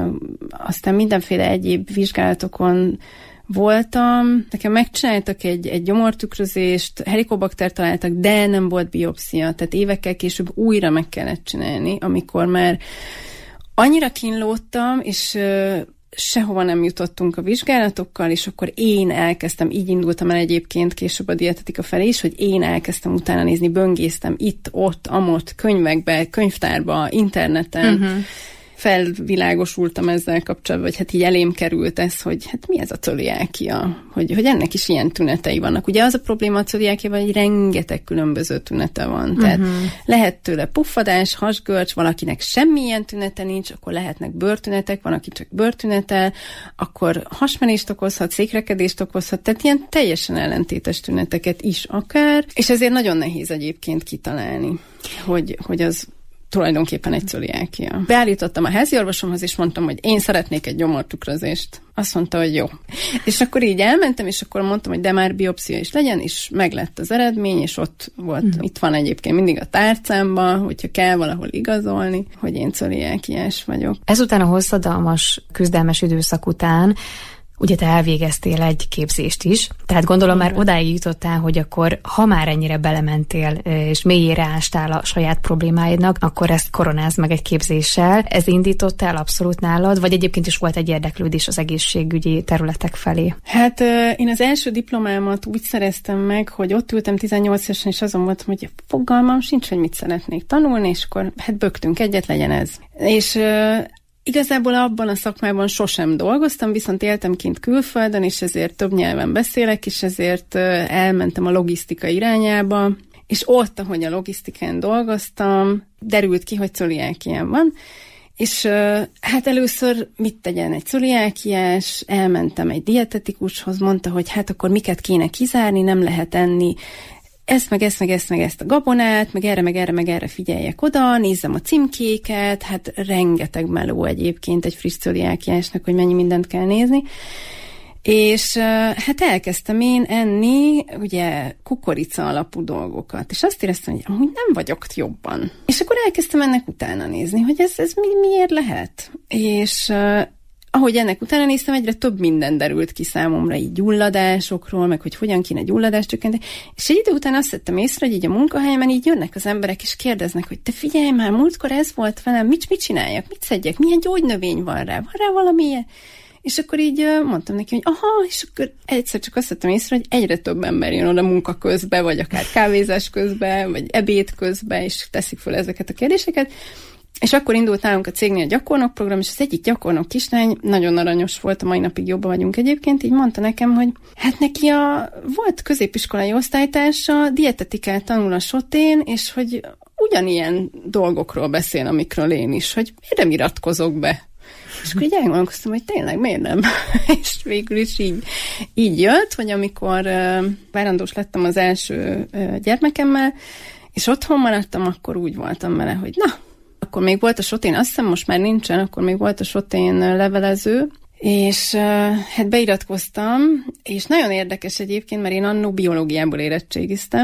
aztán mindenféle egyéb vizsgálatokon voltam. Nekem megcsináltak egy gyomortükrözést, helikobakter találtak, de nem volt biopszia, tehát évekkel később újra meg kellett csinálni, amikor már annyira kínlódtam, és sehova nem jutottunk a vizsgálatokkal, és akkor én elkezdtem, így indultam el egyébként később a dietetika felé is, hogy én elkezdtem utána nézni, böngésztem itt, ott, amott, könyvekbe, könyvtárba, interneten, felvilágosultam ezzel kapcsolatban, vagy hát így elém került ez, hogy hát mi ez a cöliákia, hogy ennek is ilyen tünetei vannak. Ugye az a probléma a cöliákiával, hogy rengeteg különböző tünete van. Tehát lehet tőle puffadás, hasgörcs, valakinek semmilyen tünete nincs, akkor lehetnek bőrtünetek, van, aki csak bőrtünetel, akkor hasmenést okozhat, székrekedést okozhat, tehát ilyen teljesen ellentétes tüneteket is akár, és ezért nagyon nehéz egyébként kitalálni, hogy az tulajdonképpen egy cöliákia. Beállítottam a háziorvosomhoz, és mondtam, hogy én szeretnék egy gyomortükrözést. Azt mondta, hogy jó. És akkor így elmentem, és akkor mondtam, hogy de már biopszia is legyen, és meglett az eredmény, és ott volt, itt van egyébként mindig a tárcámban, hogyha kell valahol igazolni, hogy én cöliákiás vagyok. Ezután a hosszadalmas, küzdelmes időszak után ugye te elvégeztél egy képzést is, tehát gondolom már odáig jutottál, hogy akkor, ha már ennyire belementél, és mélyére ástál a saját problémáidnak, akkor ezt koronázd meg egy képzéssel. Ez indított el abszolút nálad, vagy egyébként is volt egy érdeklődés az egészségügyi területek felé? Hát én az első diplomámat úgy szereztem meg, hogy ott ültem 18 évesen, és azon voltam, hogy fogalmam sincs, hogy mit szeretnék tanulni, és akkor hát bögtünk egyet, legyen ez. És igazából abban a szakmában sosem dolgoztam, viszont éltem kint külföldön, és ezért több nyelven beszélek, és ezért elmentem a logisztika irányába, és ott, ahogy a logisztikán dolgoztam, derült ki, hogy cöliákiám van, és hát először mit tegyen egy cöliákiás, elmentem egy dietetikushoz, mondta, hogy hát akkor miket kéne kizárni, nem lehet enni ezt a gabonát, meg erre figyeljek oda, nézzem a címkéket, hát rengeteg meló egyébként egy friss cöliákiásnak, hogy mennyi mindent kell nézni. És hát elkezdtem én enni, ugye, kukorica alapú dolgokat, és azt éreztem, hogy amúgy nem vagyok jobban. És akkor elkezdtem ennek utána nézni, hogy ez miért lehet. És ahogy ennek utána néztem, egyre több minden derült ki számomra, így gyulladásokról, meg hogy hogyan kéne gyulladást csökkenteni. És egy idő után azt vettem észre, hogy így a munkahelyemen így jönnek az emberek, és kérdeznek, hogy te figyelj már, múltkor ez volt velem, mit csináljak, mit szedjek, milyen gyógynövény van rá valamilyen? És akkor így mondtam neki, hogy aha, és akkor egyszer csak azt vettem észre, hogy egyre több ember jön oda munka közben, vagy akár kávézás közben, vagy ebéd közben, és teszik fel ezeket a kérdéseket. És akkor indult nálunk a cégnél a gyakornokprogram, és az egyik gyakornok kislány, nagyon aranyos volt, a mai napig jobban vagyunk egyébként, így mondta nekem, hogy hát neki volt középiskolai osztálytársa, dietetikát tanul a Sotén, és hogy ugyanilyen dolgokról beszél, amikről én is, hogy miért nem iratkozok be. És akkor így elgondolkoztam, hogy tényleg miért nem? És végül is így jött, hogy amikor várandós lettem az első gyermekemmel, és otthon maradtam, akkor úgy voltam vele, hogy na, akkor még volt a Sotén, azt hiszem most már nincsen, akkor még volt a Sotén levelező, és hát beiratkoztam, és nagyon érdekes egyébként, mert én annó biológiából érettségiztem,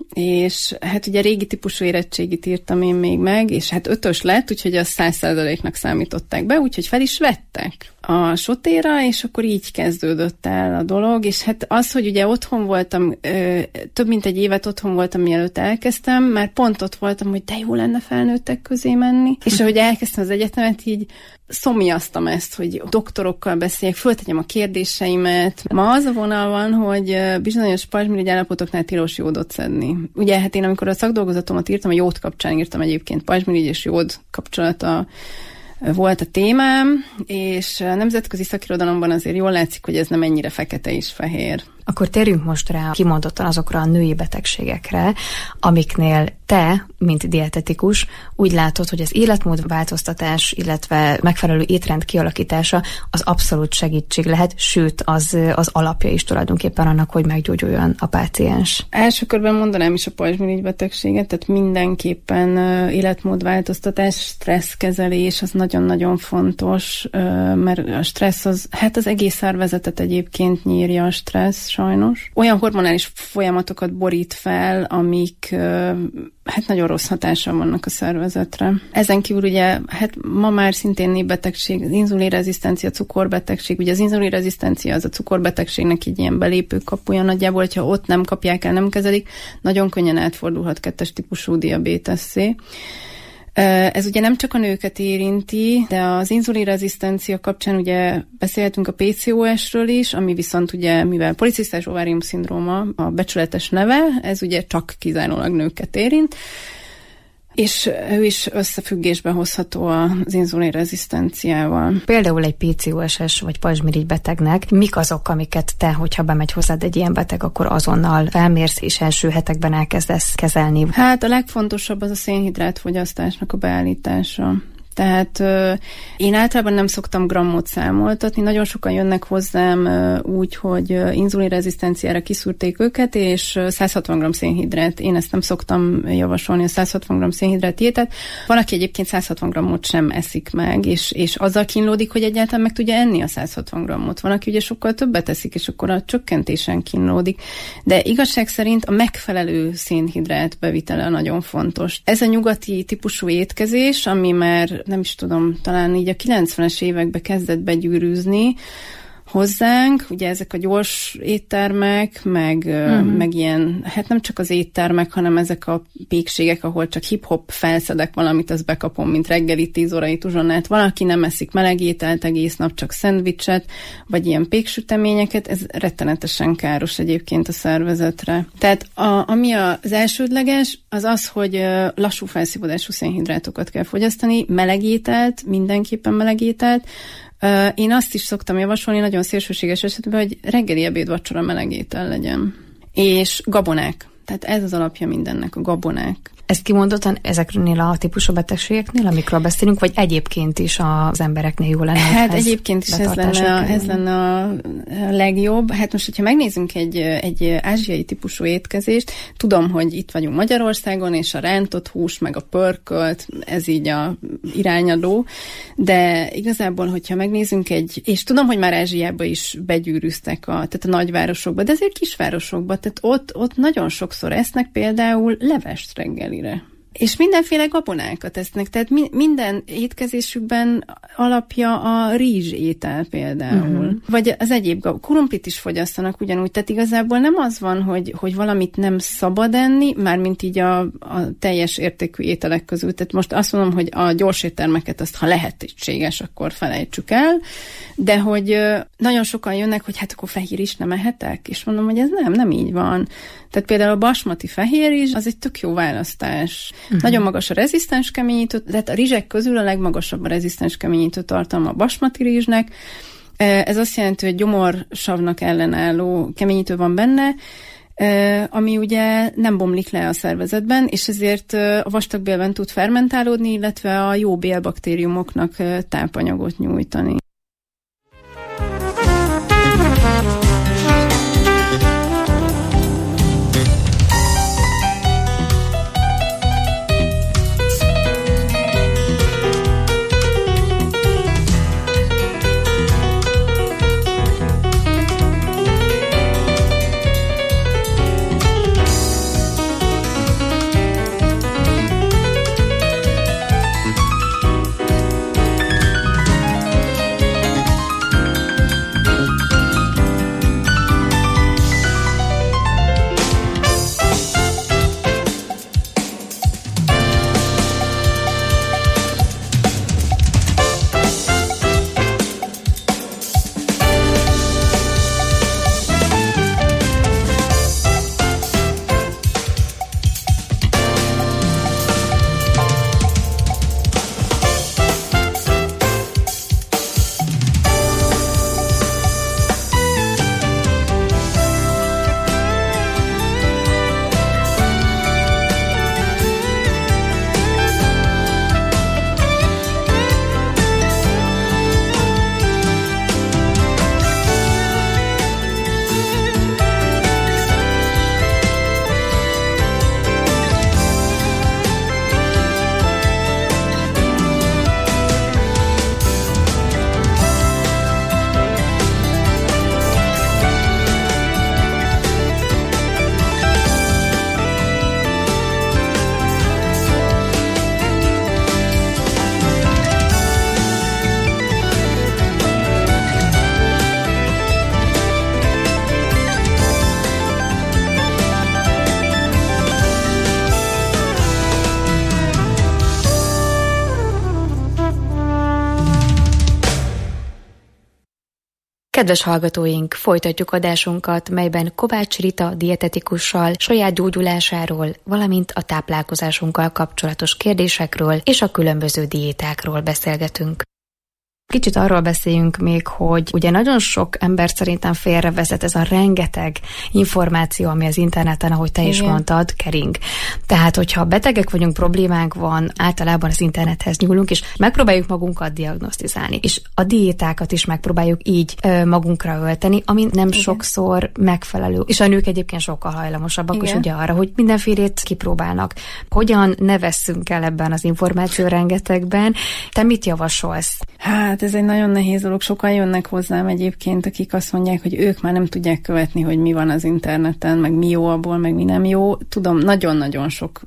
és hát ugye régi típusú érettségit írtam én még meg, és hát 5-ös lett, úgyhogy azt 100%-nak számították be, úgyhogy fel is vettek a sotéra, és akkor így kezdődött el a dolog, és hát az, hogy ugye otthon voltam, több mint egy évet otthon voltam, mielőtt elkezdtem, már pont ott voltam, hogy de jó lenne felnőttek közé menni, és ahogy elkezdtem az egyetemet, így szomjaztam ezt, hogy doktorokkal beszéljek, föltegyem a kérdéseimet. Ma az a vonal van, hogy bizonyos pajzsmirigy állapotoknál tilos jódot szedni. Ugye hát én amikor a szakdolgozatomat írtam, a jód kapcsán írtam egyébként, pajzsmirigy és jód kapcsolata volt a témám, és a nemzetközi szakirodalomban azért jól látszik, hogy ez nem ennyire fekete és fehér. Akkor térjünk most rá kimondottan azokra a női betegségekre, amiknél te, mint dietetikus, úgy látod, hogy az életmódváltoztatás, illetve megfelelő étrend kialakítása az abszolút segítség lehet, sőt, az alapja is tulajdonképpen annak, hogy meggyógyuljon a páciens. Első körben mondanám is a pajzsmirigy betegséget, tehát mindenképpen életmódváltoztatás, stresszkezelés, az nagyon-nagyon fontos, mert a stressz az egész szervezetet egyébként nyírja a stressz, sajnos. Olyan hormonális folyamatokat borít fel, amik hát nagyon rossz hatással vannak a szervezetre. Ezen kívül ugye, hát ma már szintén népbetegség, az inzulinrezisztencia, cukorbetegség. Ugye az inzulinrezisztencia az a cukorbetegségnek egy ilyen belépőkapuja nagyjából, hogyha ott nem kapják el, nem kezelik, nagyon könnyen átfordulhat 2-es típusú diabétesszé. Ez ugye nem csak a nőket érinti, de az inzulinrezisztencia kapcsán ugye beszélhetünk a PCOS-ről is, ami viszont ugye, mivel policisztás ovárium-szindróma a becsületes neve, ez ugye csak kizárólag nőket érint, és ő is összefüggésbe hozható az inzulinrezisztenciával. Például egy PCOS-es vagy pajzsmirigy betegnek mik azok, amiket te, hogyha bemegy hozzád egy ilyen beteg, akkor azonnal felmérsz és első hetekben elkezdesz kezelni? Hát a legfontosabb az a szénhidrátfogyasztásnak a beállítása. Tehát én általában nem szoktam grammot számoltatni, nagyon sokan jönnek hozzám úgy, hogy inzulinrezisztenciára kiszűrték őket, és 160 g szénhidrát. Én ezt nem szoktam javasolni, a 160 g szénhidrát diétát. Van, aki egyébként 160 g-ot sem eszik meg, és azzal kínlódik, hogy egyáltalán meg tudja enni a 160 g-ot. Van, aki ugye sokkal többet eszik, és akkor a csökkentésen kínlódik. De igazság szerint a megfelelő szénhidrát bevitele nagyon fontos. Ez a nyugati típusú étkezés, ami már nem is tudom, talán így a 90-es években kezdett begyűrűzni hozzánk, ugye ezek a gyors éttermek, meg ilyen, hát nem csak az éttermek, hanem ezek a pékségek, ahol csak hip-hop felszedek valamit, azt bekapom, mint reggeli 10 órai uzsonnát. Valaki nem eszik meleg ételt egész nap, csak szendvicset, vagy ilyen péksüteményeket, ez rettenetesen káros egyébként a szervezetre. Tehát ami az elsődleges, az, hogy lassú felszívódású szénhidrátokat kell fogyasztani, meleg ételt, mindenképpen meleg ételt. Én azt is szoktam javasolni nagyon szélsőséges esetben, hogy reggeli, ebéd, vacsora, meleg étel legyen. És gabonák. Tehát ez az alapja mindennek, a gabonák. Ezt kimondottan ezeknél a betegségeknél, amikről beszélünk, vagy egyébként is az embereknél jó lenne? Hát egyébként is ez lenne a legjobb. Hát most, hogyha megnézzünk egy ázsiai típusú étkezést, tudom, hogy itt vagyunk Magyarországon, és a rántott hús, meg a pörkölt, ez így a irányadó, de igazából, hogyha megnézzünk és tudom, hogy már Ázsiába is begyűrűztek tehát a nagyvárosokba, de azért kisvárosokba, tehát ott nagyon sokszor esznek például levest reggelire. És mindenféle gabonákat esznek, tehát minden étkezésükben alapja a rizs étel például. Vagy az egyéb krumplit is fogyasztanak ugyanúgy, tehát igazából nem az van, hogy valamit nem szabad enni, mármint így a teljes értékű ételek közül. Tehát most azt mondom, hogy a gyors éttermeket azt, ha lehetséges, akkor felejtsük el, de hogy nagyon sokan jönnek, hogy hát akkor fehér is nem ehetek, és mondom, hogy ez nem így van. Tehát például a basmati fehérrizs, az egy tök jó választás. Nagyon magas a rezisztens keményítő, tehát a rizsek közül a legmagasabb a rezisztens keményítő tartalma a basmati rizsnek. Ez azt jelenti, hogy gyomorsavnak ellenálló keményítő van benne, ami ugye nem bomlik le a szervezetben, és ezért a vastagbélben tud fermentálódni, illetve a jó bélbaktériumoknak tápanyagot nyújtani. Kedves hallgatóink, folytatjuk adásunkat, melyben Kovács Rita dietetikussal saját gyógyulásáról, valamint a táplálkozásunkkal kapcsolatos kérdésekről és a különböző diétákról beszélgetünk. Kicsit arról beszéljünk még, hogy ugye nagyon sok ember szerintem félrevezet ez a rengeteg információ, ami az interneten, ahogy te is mondtad, kering. Tehát, hogyha betegek vagyunk, problémánk van, általában az internethez nyúlunk, és megpróbáljuk magunkat diagnosztizálni. És a diétákat is megpróbáljuk így magunkra ölteni, ami nem sokszor megfelelő. És a nők egyébként sokkal hajlamosabbak is ugye arra, hogy mindenfélét kipróbálnak. Hogyan ne vesszünk el ebben az információ rengetegben? Te mit javasolsz? Hát ez egy nagyon nehéz dolog. Sokan jönnek hozzám egyébként, akik azt mondják, hogy ők már nem tudják követni, hogy mi van az interneten, meg mi jó abból, meg mi nem jó. Tudom, nagyon-nagyon sok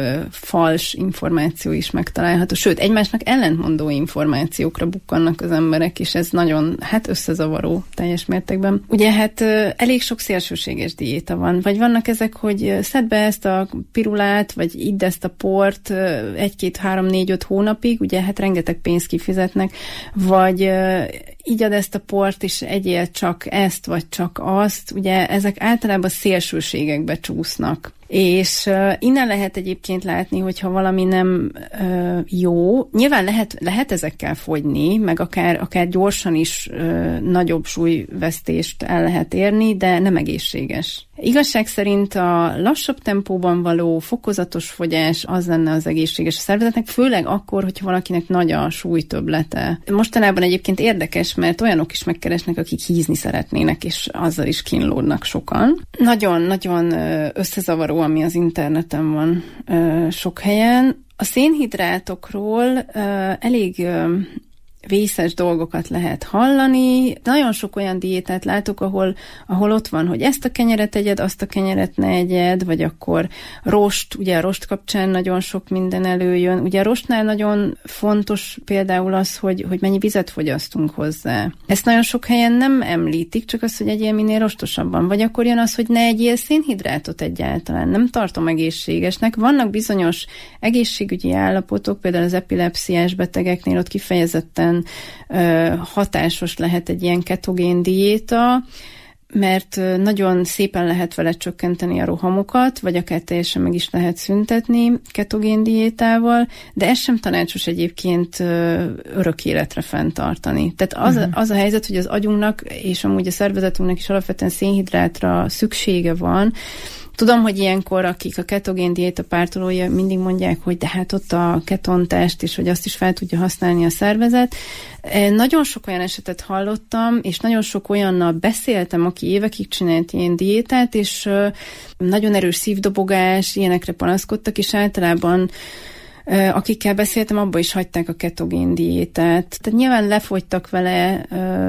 fals információ is megtalálható. Sőt, egymásnak ellentmondó információkra bukkannak az emberek, és ez nagyon, összezavaró teljes mértékben. Ugye elég sok szélsőséges diéta van. Vagy vannak ezek, hogy szedd be ezt a pirulát, vagy idd ezt a port 1, 2, 3, 4, 5 hónapig, ugye rengeteg pénzt kifizetnek, vagy igyad ezt a port, és egyél csak ezt, vagy csak azt. Ugye ezek általában szélsőségekbe csúsznak. És innen lehet egyébként látni, hogyha valami nem jó. Nyilván lehet ezekkel fogyni, meg akár gyorsan is nagyobb súlyvesztést el lehet érni, de nem egészséges. Igazság szerint a lassabb tempóban való fokozatos fogyás az lenne az egészséges a szervezetnek, főleg akkor, hogyha valakinek nagy a súlytöblete. Mostanában egyébként érdekes, mert olyanok is megkeresnek, akik hízni szeretnének, és azzal is kínlódnak sokan. Nagyon-nagyon összezavaró, ami az interneten van sok helyen. A szénhidrátokról elég vészes dolgokat lehet hallani. Nagyon sok olyan diétát látok, ahol ott van, hogy ezt a kenyeret egyed, azt a kenyeret ne egyed, vagy akkor rost, ugye a rost kapcsán nagyon sok minden előjön. Ugye a rostnál nagyon fontos például az, hogy mennyi vizet fogyasztunk hozzá. Ezt nagyon sok helyen nem említik, csak az, hogy egyél minél rostosabban. Vagy akkor jön az, hogy ne egyél szénhidrátot egyáltalán. Nem tartom egészségesnek. Vannak bizonyos egészségügyi állapotok, például az epilepsziás betegeknél ott kifejezetten hatásos lehet egy ilyen ketogén diéta, mert nagyon szépen lehet vele csökkenteni a rohamokat, vagy akár teljesen meg is lehet szüntetni ketogén diétával, de ez sem tanácsos egyébként örök életre fenntartani. Tehát az a helyzet, hogy az agyunknak és amúgy a szervezetünknek is alapvetően szénhidrátra szüksége van. Tudom, hogy ilyenkor, akik a ketogén diéta pártolója, mindig mondják, hogy de hát ott a ketontest is, hogy azt is fel tudja használni a szervezet. Nagyon sok olyan esetet hallottam, és nagyon sok olyannal beszéltem, aki évekig csinált ilyen diétát, és nagyon erős szívdobogás, ilyenekre panaszkodtak, és általában akikkel beszéltem, abba is hagyták a ketogén diétát. Tehát nyilván lefogytak vele,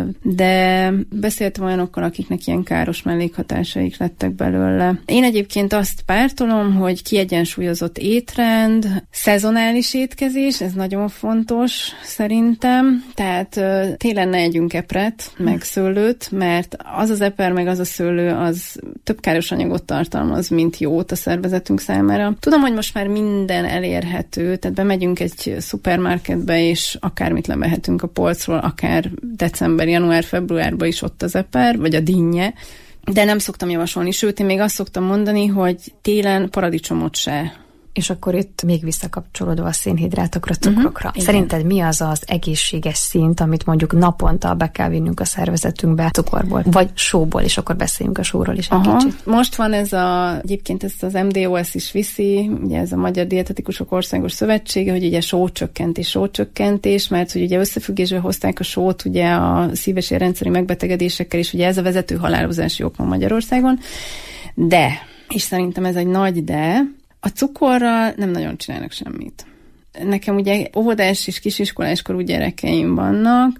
de beszéltem olyanokkal, akiknek ilyen káros mellékhatásaik lettek belőle. Én egyébként azt pártolom, hogy kiegyensúlyozott étrend, szezonális étkezés, ez nagyon fontos szerintem. Tehát télen ne együnk epret, meg szőlőt, mert az az eper, meg az a szőlő, az több káros anyagot tartalmaz, mint jót a szervezetünk számára. Tudom, hogy most már minden elérhető, tehát bemegyünk egy szupermarketbe, és akármit levehetünk a polcról, akár december, január, februárban is ott az eper, vagy a dinnye, de nem szoktam javasolni. Sőt, én még azt szoktam mondani, hogy télen paradicsomot se. És akkor itt még visszakapcsolódva a szénhidrátokra, cukrokra. Szerinted mi az az egészséges szint, amit mondjuk naponta be kell vinnünk a szervezetünkbe cukorból, vagy sóból, és akkor beszéljünk a sóról is egy kicsit. Most van egyébként ezt az MDOS is viszi, ugye ez a Magyar Dietetikusok Országos Szövetsége, hogy ugye sócsökkentés, mert hogy ugye összefüggésbe hozták a sót ugye a szív- és érrendszeri megbetegedésekkel, és ugye ez a vezető halálozási ok van Magyarországon. De, és szerintem ez egy nagy de, a cukorral nem nagyon csinálnak semmit. Nekem ugye óvodás és kisiskoláskorú gyerekeim vannak,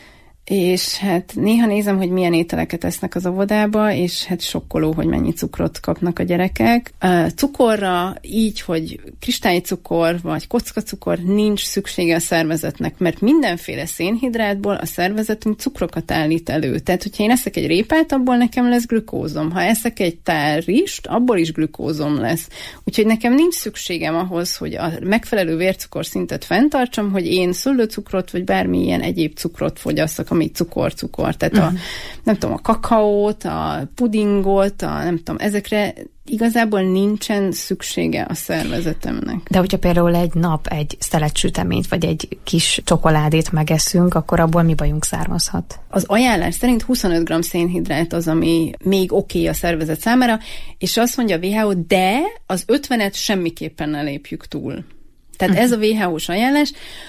és hát néha nézem, hogy milyen ételeket esznek az óvodába, és hát sokkoló, hogy mennyi cukrot kapnak a gyerekek. Cukorra így, hogy kristálycukor vagy kockacukor nincs szüksége a szervezetnek, mert mindenféle szénhidrátból a szervezetünk cukrokat állít elő. Tehát, hogyha én eszek egy répát, abból nekem lesz glükózom. Ha eszek egy tál rist, abból is glükózom lesz. Úgyhogy nekem nincs szükségem ahhoz, hogy a megfelelő vércukorszintet fenntartsam, hogy én szőlőcukrot vagy bármilyen egyéb cukrot fogyasszak ami cukor. Tehát nem tudom, a kakaót, a pudingot, nem tudom, ezekre igazából nincsen szüksége a szervezetemnek. De hogyha például egy nap egy szelet süteményt, vagy egy kis csokoládét megeszünk, akkor abból mi bajunk származhat? Az ajánlás szerint 25 g szénhidrát az, ami még oké a szervezet számára, és azt mondja a WHO, de az 50-et semmiképpen ne lépjük túl. Tehát ez a WHO-s ajánlás.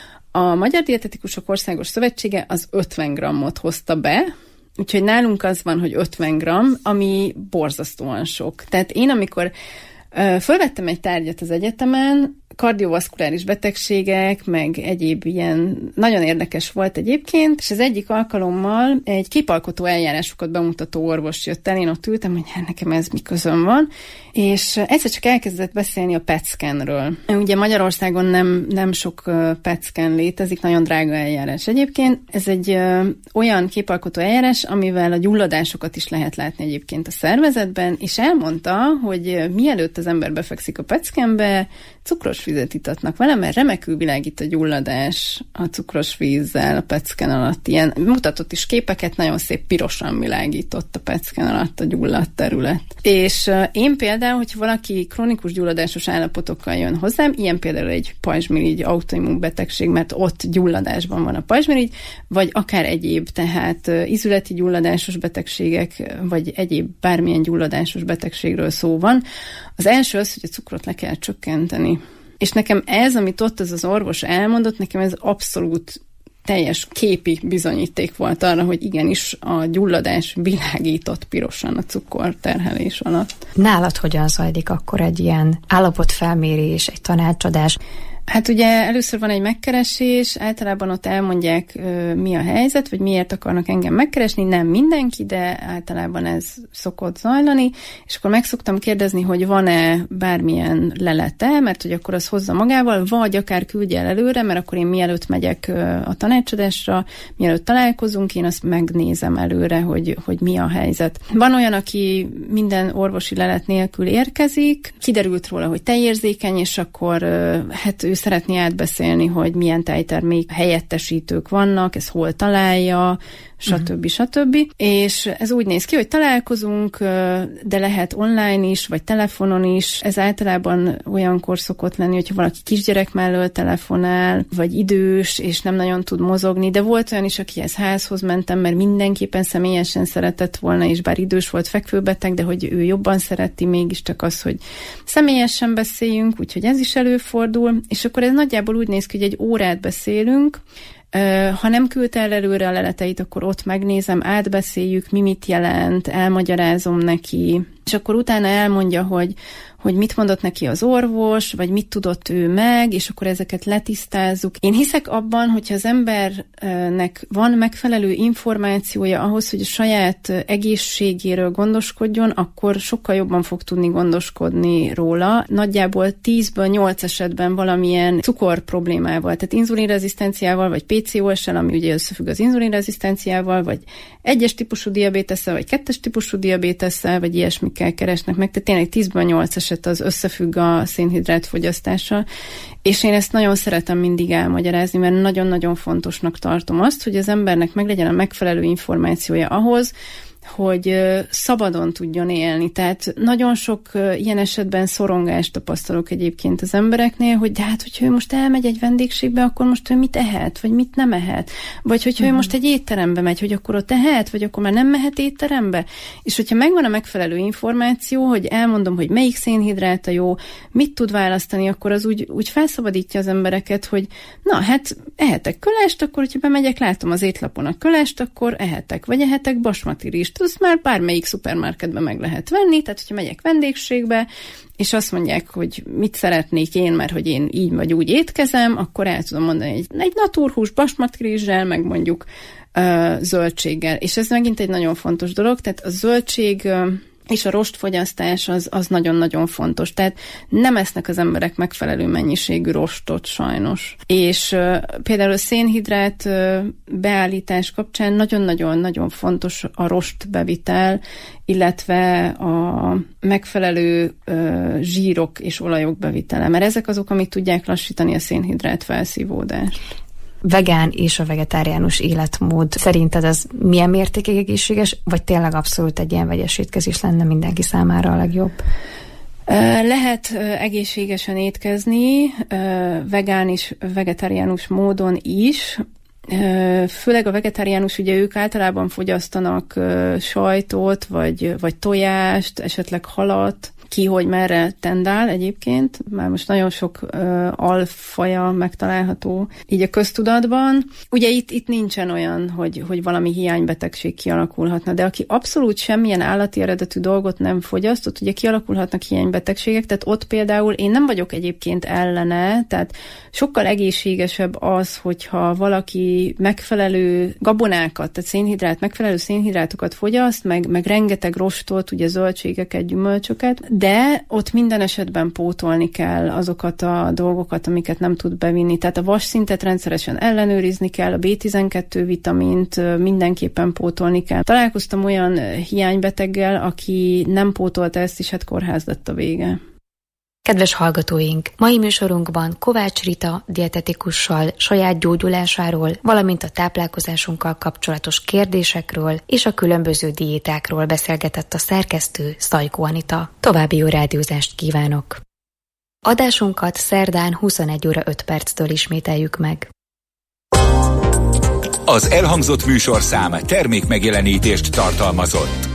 A Magyar Dietetikusok Országos Szövetsége az 50 g-ot hozta be, úgyhogy nálunk az van, hogy 50 g, ami borzasztóan sok. Tehát én, amikor fölvettem egy tárgyat az egyetemen, kardiovaszkuláris betegségek, meg egyéb ilyen, nagyon érdekes volt egyébként, és az egyik alkalommal egy képalkotó eljárásokat bemutató orvos jött el, én ott ültem, hogy nekem ez mi közöm van, és egyszer csak elkezdett beszélni a PET-scanről. Ugye Magyarországon nem sok PET-scan létezik, nagyon drága eljárás egyébként. Ez egy olyan képalkotó eljárás, amivel a gyulladásokat is lehet látni egyébként a szervezetben, és elmondta, hogy mielőtt az ember befekszik a PET-scanbe, cukros vizet itatnak vele, mert remekül világít a gyulladás a cukros vízzel a PET-scan alatt. Ilyen mutatott is képeket, nagyon szép pirosan világított a PET-scan alatt a gyulladt terület. És én például, hogyha valaki krónikus gyulladásos állapotokkal jön hozzám, ilyen például egy pajzsmirigy autoimmun betegség, mert ott gyulladásban van a pajzsmirigy, vagy akár egyéb, tehát ízületi gyulladásos betegségek, vagy egyéb bármilyen gyulladásos betegségről szó van. Az első az, hogy a cukrot le kell csökkenteni. És nekem ez, amit ott az orvos elmondott, nekem ez abszolút teljes képi bizonyíték volt arra, hogy igenis a gyulladás világított pirosan a cukorterhelés alatt. Nálad hogyan zajlik akkor egy ilyen állapotfelmérés, egy tanácsadás? Hát ugye először van egy megkeresés, általában ott elmondják, mi a helyzet, vagy miért akarnak engem megkeresni, nem mindenki, de általában ez szokott zajlani, és akkor meg szoktam kérdezni, hogy van-e bármilyen lelete, mert hogy akkor az hozza magával, vagy akár küldje el előre, mert akkor én mielőtt megyek a tanácsadásra, mielőtt találkozunk, én azt megnézem előre, hogy mi a helyzet. Van olyan, aki minden orvosi lelet nélkül érkezik, kiderült róla, hogy tejérzékeny, és akkor hát ő szeretné átbeszélni, hogy milyen tejtermék helyettesítők vannak, ez hol találja, stb. És ez úgy néz ki, hogy találkozunk, de lehet online is, vagy telefonon is. Ez általában olyankor szokott lenni, hogyha valaki kisgyerek mellől telefonál, vagy idős, és nem nagyon tud mozogni, de volt olyan is, akihez házhoz mentem, mert mindenképpen személyesen szeretett volna, és bár idős volt, fekvőbeteg, de hogy ő jobban szereti mégiscsak az, hogy személyesen beszéljünk, úgyhogy ez is előfordul, és akkor ez nagyjából úgy néz ki, hogy egy órát beszélünk. Ha nem küldte el előre a leleteit, akkor ott megnézem, átbeszéljük, mi mit jelent, elmagyarázom neki, és akkor utána elmondja, hogy mit mondott neki az orvos, vagy mit tudott ő meg, és akkor ezeket letisztázzuk. Én hiszek abban, hogyha az embernek van megfelelő információja ahhoz, hogy a saját egészségéről gondoskodjon, akkor sokkal jobban fog tudni gondoskodni róla. Nagyjából 10-ből 8 esetben valamilyen cukor problémával, tehát inzulinrezisztenciával, vagy PCOS-el, ami ugye összefügg az inzulinrezisztenciával, vagy 1-es típusú diabétesszel, vagy 2-es típusú diabétesszel, vagy ilyesmikkel keresnek meg. Tehát tényleg 10-ből 8 eset az összefügg a szénhidrát fogyasztással, és én ezt nagyon szeretem mindig elmagyarázni, mert nagyon-nagyon fontosnak tartom azt, hogy az embernek meglegyen a megfelelő információja ahhoz, hogy szabadon tudjon élni. Tehát nagyon sok ilyen esetben szorongást tapasztalok egyébként az embereknél, hogy de hát, hogyha ő most elmegy egy vendégségbe, akkor most ő mit ehet, vagy mit nem ehet? Vagy hogyha ő most egy étterembe megy, hogy akkor ott ehet, vagy akkor már nem mehet étterembe? És hogyha megvan a megfelelő információ, hogy elmondom, hogy melyik szénhidráta jó, mit tud választani, akkor az úgy felszabadítja az embereket, hogy na, hát ehetek kölást, akkor hogyha bemegyek, látom az étlapon a kölást, akkor ehetek, vagy ehetek basmati rizst. Azt már bármelyik szupermarketben meg lehet venni, tehát hogyha megyek vendégségbe, és azt mondják, hogy mit szeretnék én, mert hogy én így vagy úgy étkezem, akkor el tudom mondani egy naturhús basmati rizssel, meg mondjuk zöldséggel. És ez megint egy nagyon fontos dolog, tehát a zöldség és a rostfogyasztás az nagyon-nagyon fontos. Tehát nem esznek az emberek megfelelő mennyiségű rostot sajnos. És például a szénhidrát beállítás kapcsán nagyon-nagyon-nagyon fontos a rostbevitel, illetve a megfelelő zsírok és olajok bevitele, mert ezek azok, amik tudják lassítani a szénhidrát felszívódást. vegán és a vegetáriánus életmód szerinted az milyen mértékig egészséges, vagy tényleg abszolút egy ilyen vegyes étkezés lenne mindenki számára a legjobb? Lehet egészségesen étkezni, vegán és vegetáriánus módon is. Főleg a vegetáriánus, ugye ők általában fogyasztanak sajtot, vagy tojást, esetleg halat, ki, hogy merre tendál egyébként. Már most nagyon sok alfaja megtalálható így a köztudatban. Ugye itt nincsen olyan, hogy valami hiánybetegség kialakulhatna, de aki abszolút semmilyen állati eredetű dolgot nem fogyaszt, ott ugye kialakulhatnak hiánybetegségek, tehát ott például én nem vagyok egyébként ellene, tehát sokkal egészségesebb az, hogyha valaki megfelelő gabonákat, tehát megfelelő szénhidrátokat fogyaszt, meg rengeteg rostot, ugye zöldségeket, gyümölcsöket, de ott minden esetben pótolni kell azokat a dolgokat, amiket nem tud bevinni. Tehát a vasszintet rendszeresen ellenőrizni kell, a B12 vitamint mindenképpen pótolni kell. Találkoztam olyan hiánybeteggel, aki nem pótolta ezt, és hát kórház lett a vége. Kedves hallgatóink, mai műsorunkban Kovács Rita dietetikussal saját gyógyulásáról, valamint a táplálkozásunkkal kapcsolatos kérdésekről és a különböző diétákról beszélgetett a szerkesztő, Szajkó Anita. További jó rádiózást kívánok! Adásunkat szerdán 21 óra 5 perctől ismételjük meg. Az elhangzott műsorszám termékmegjelenítést tartalmazott.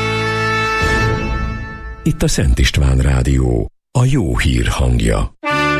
Itt a Szent István Rádió, a jó hír hangja.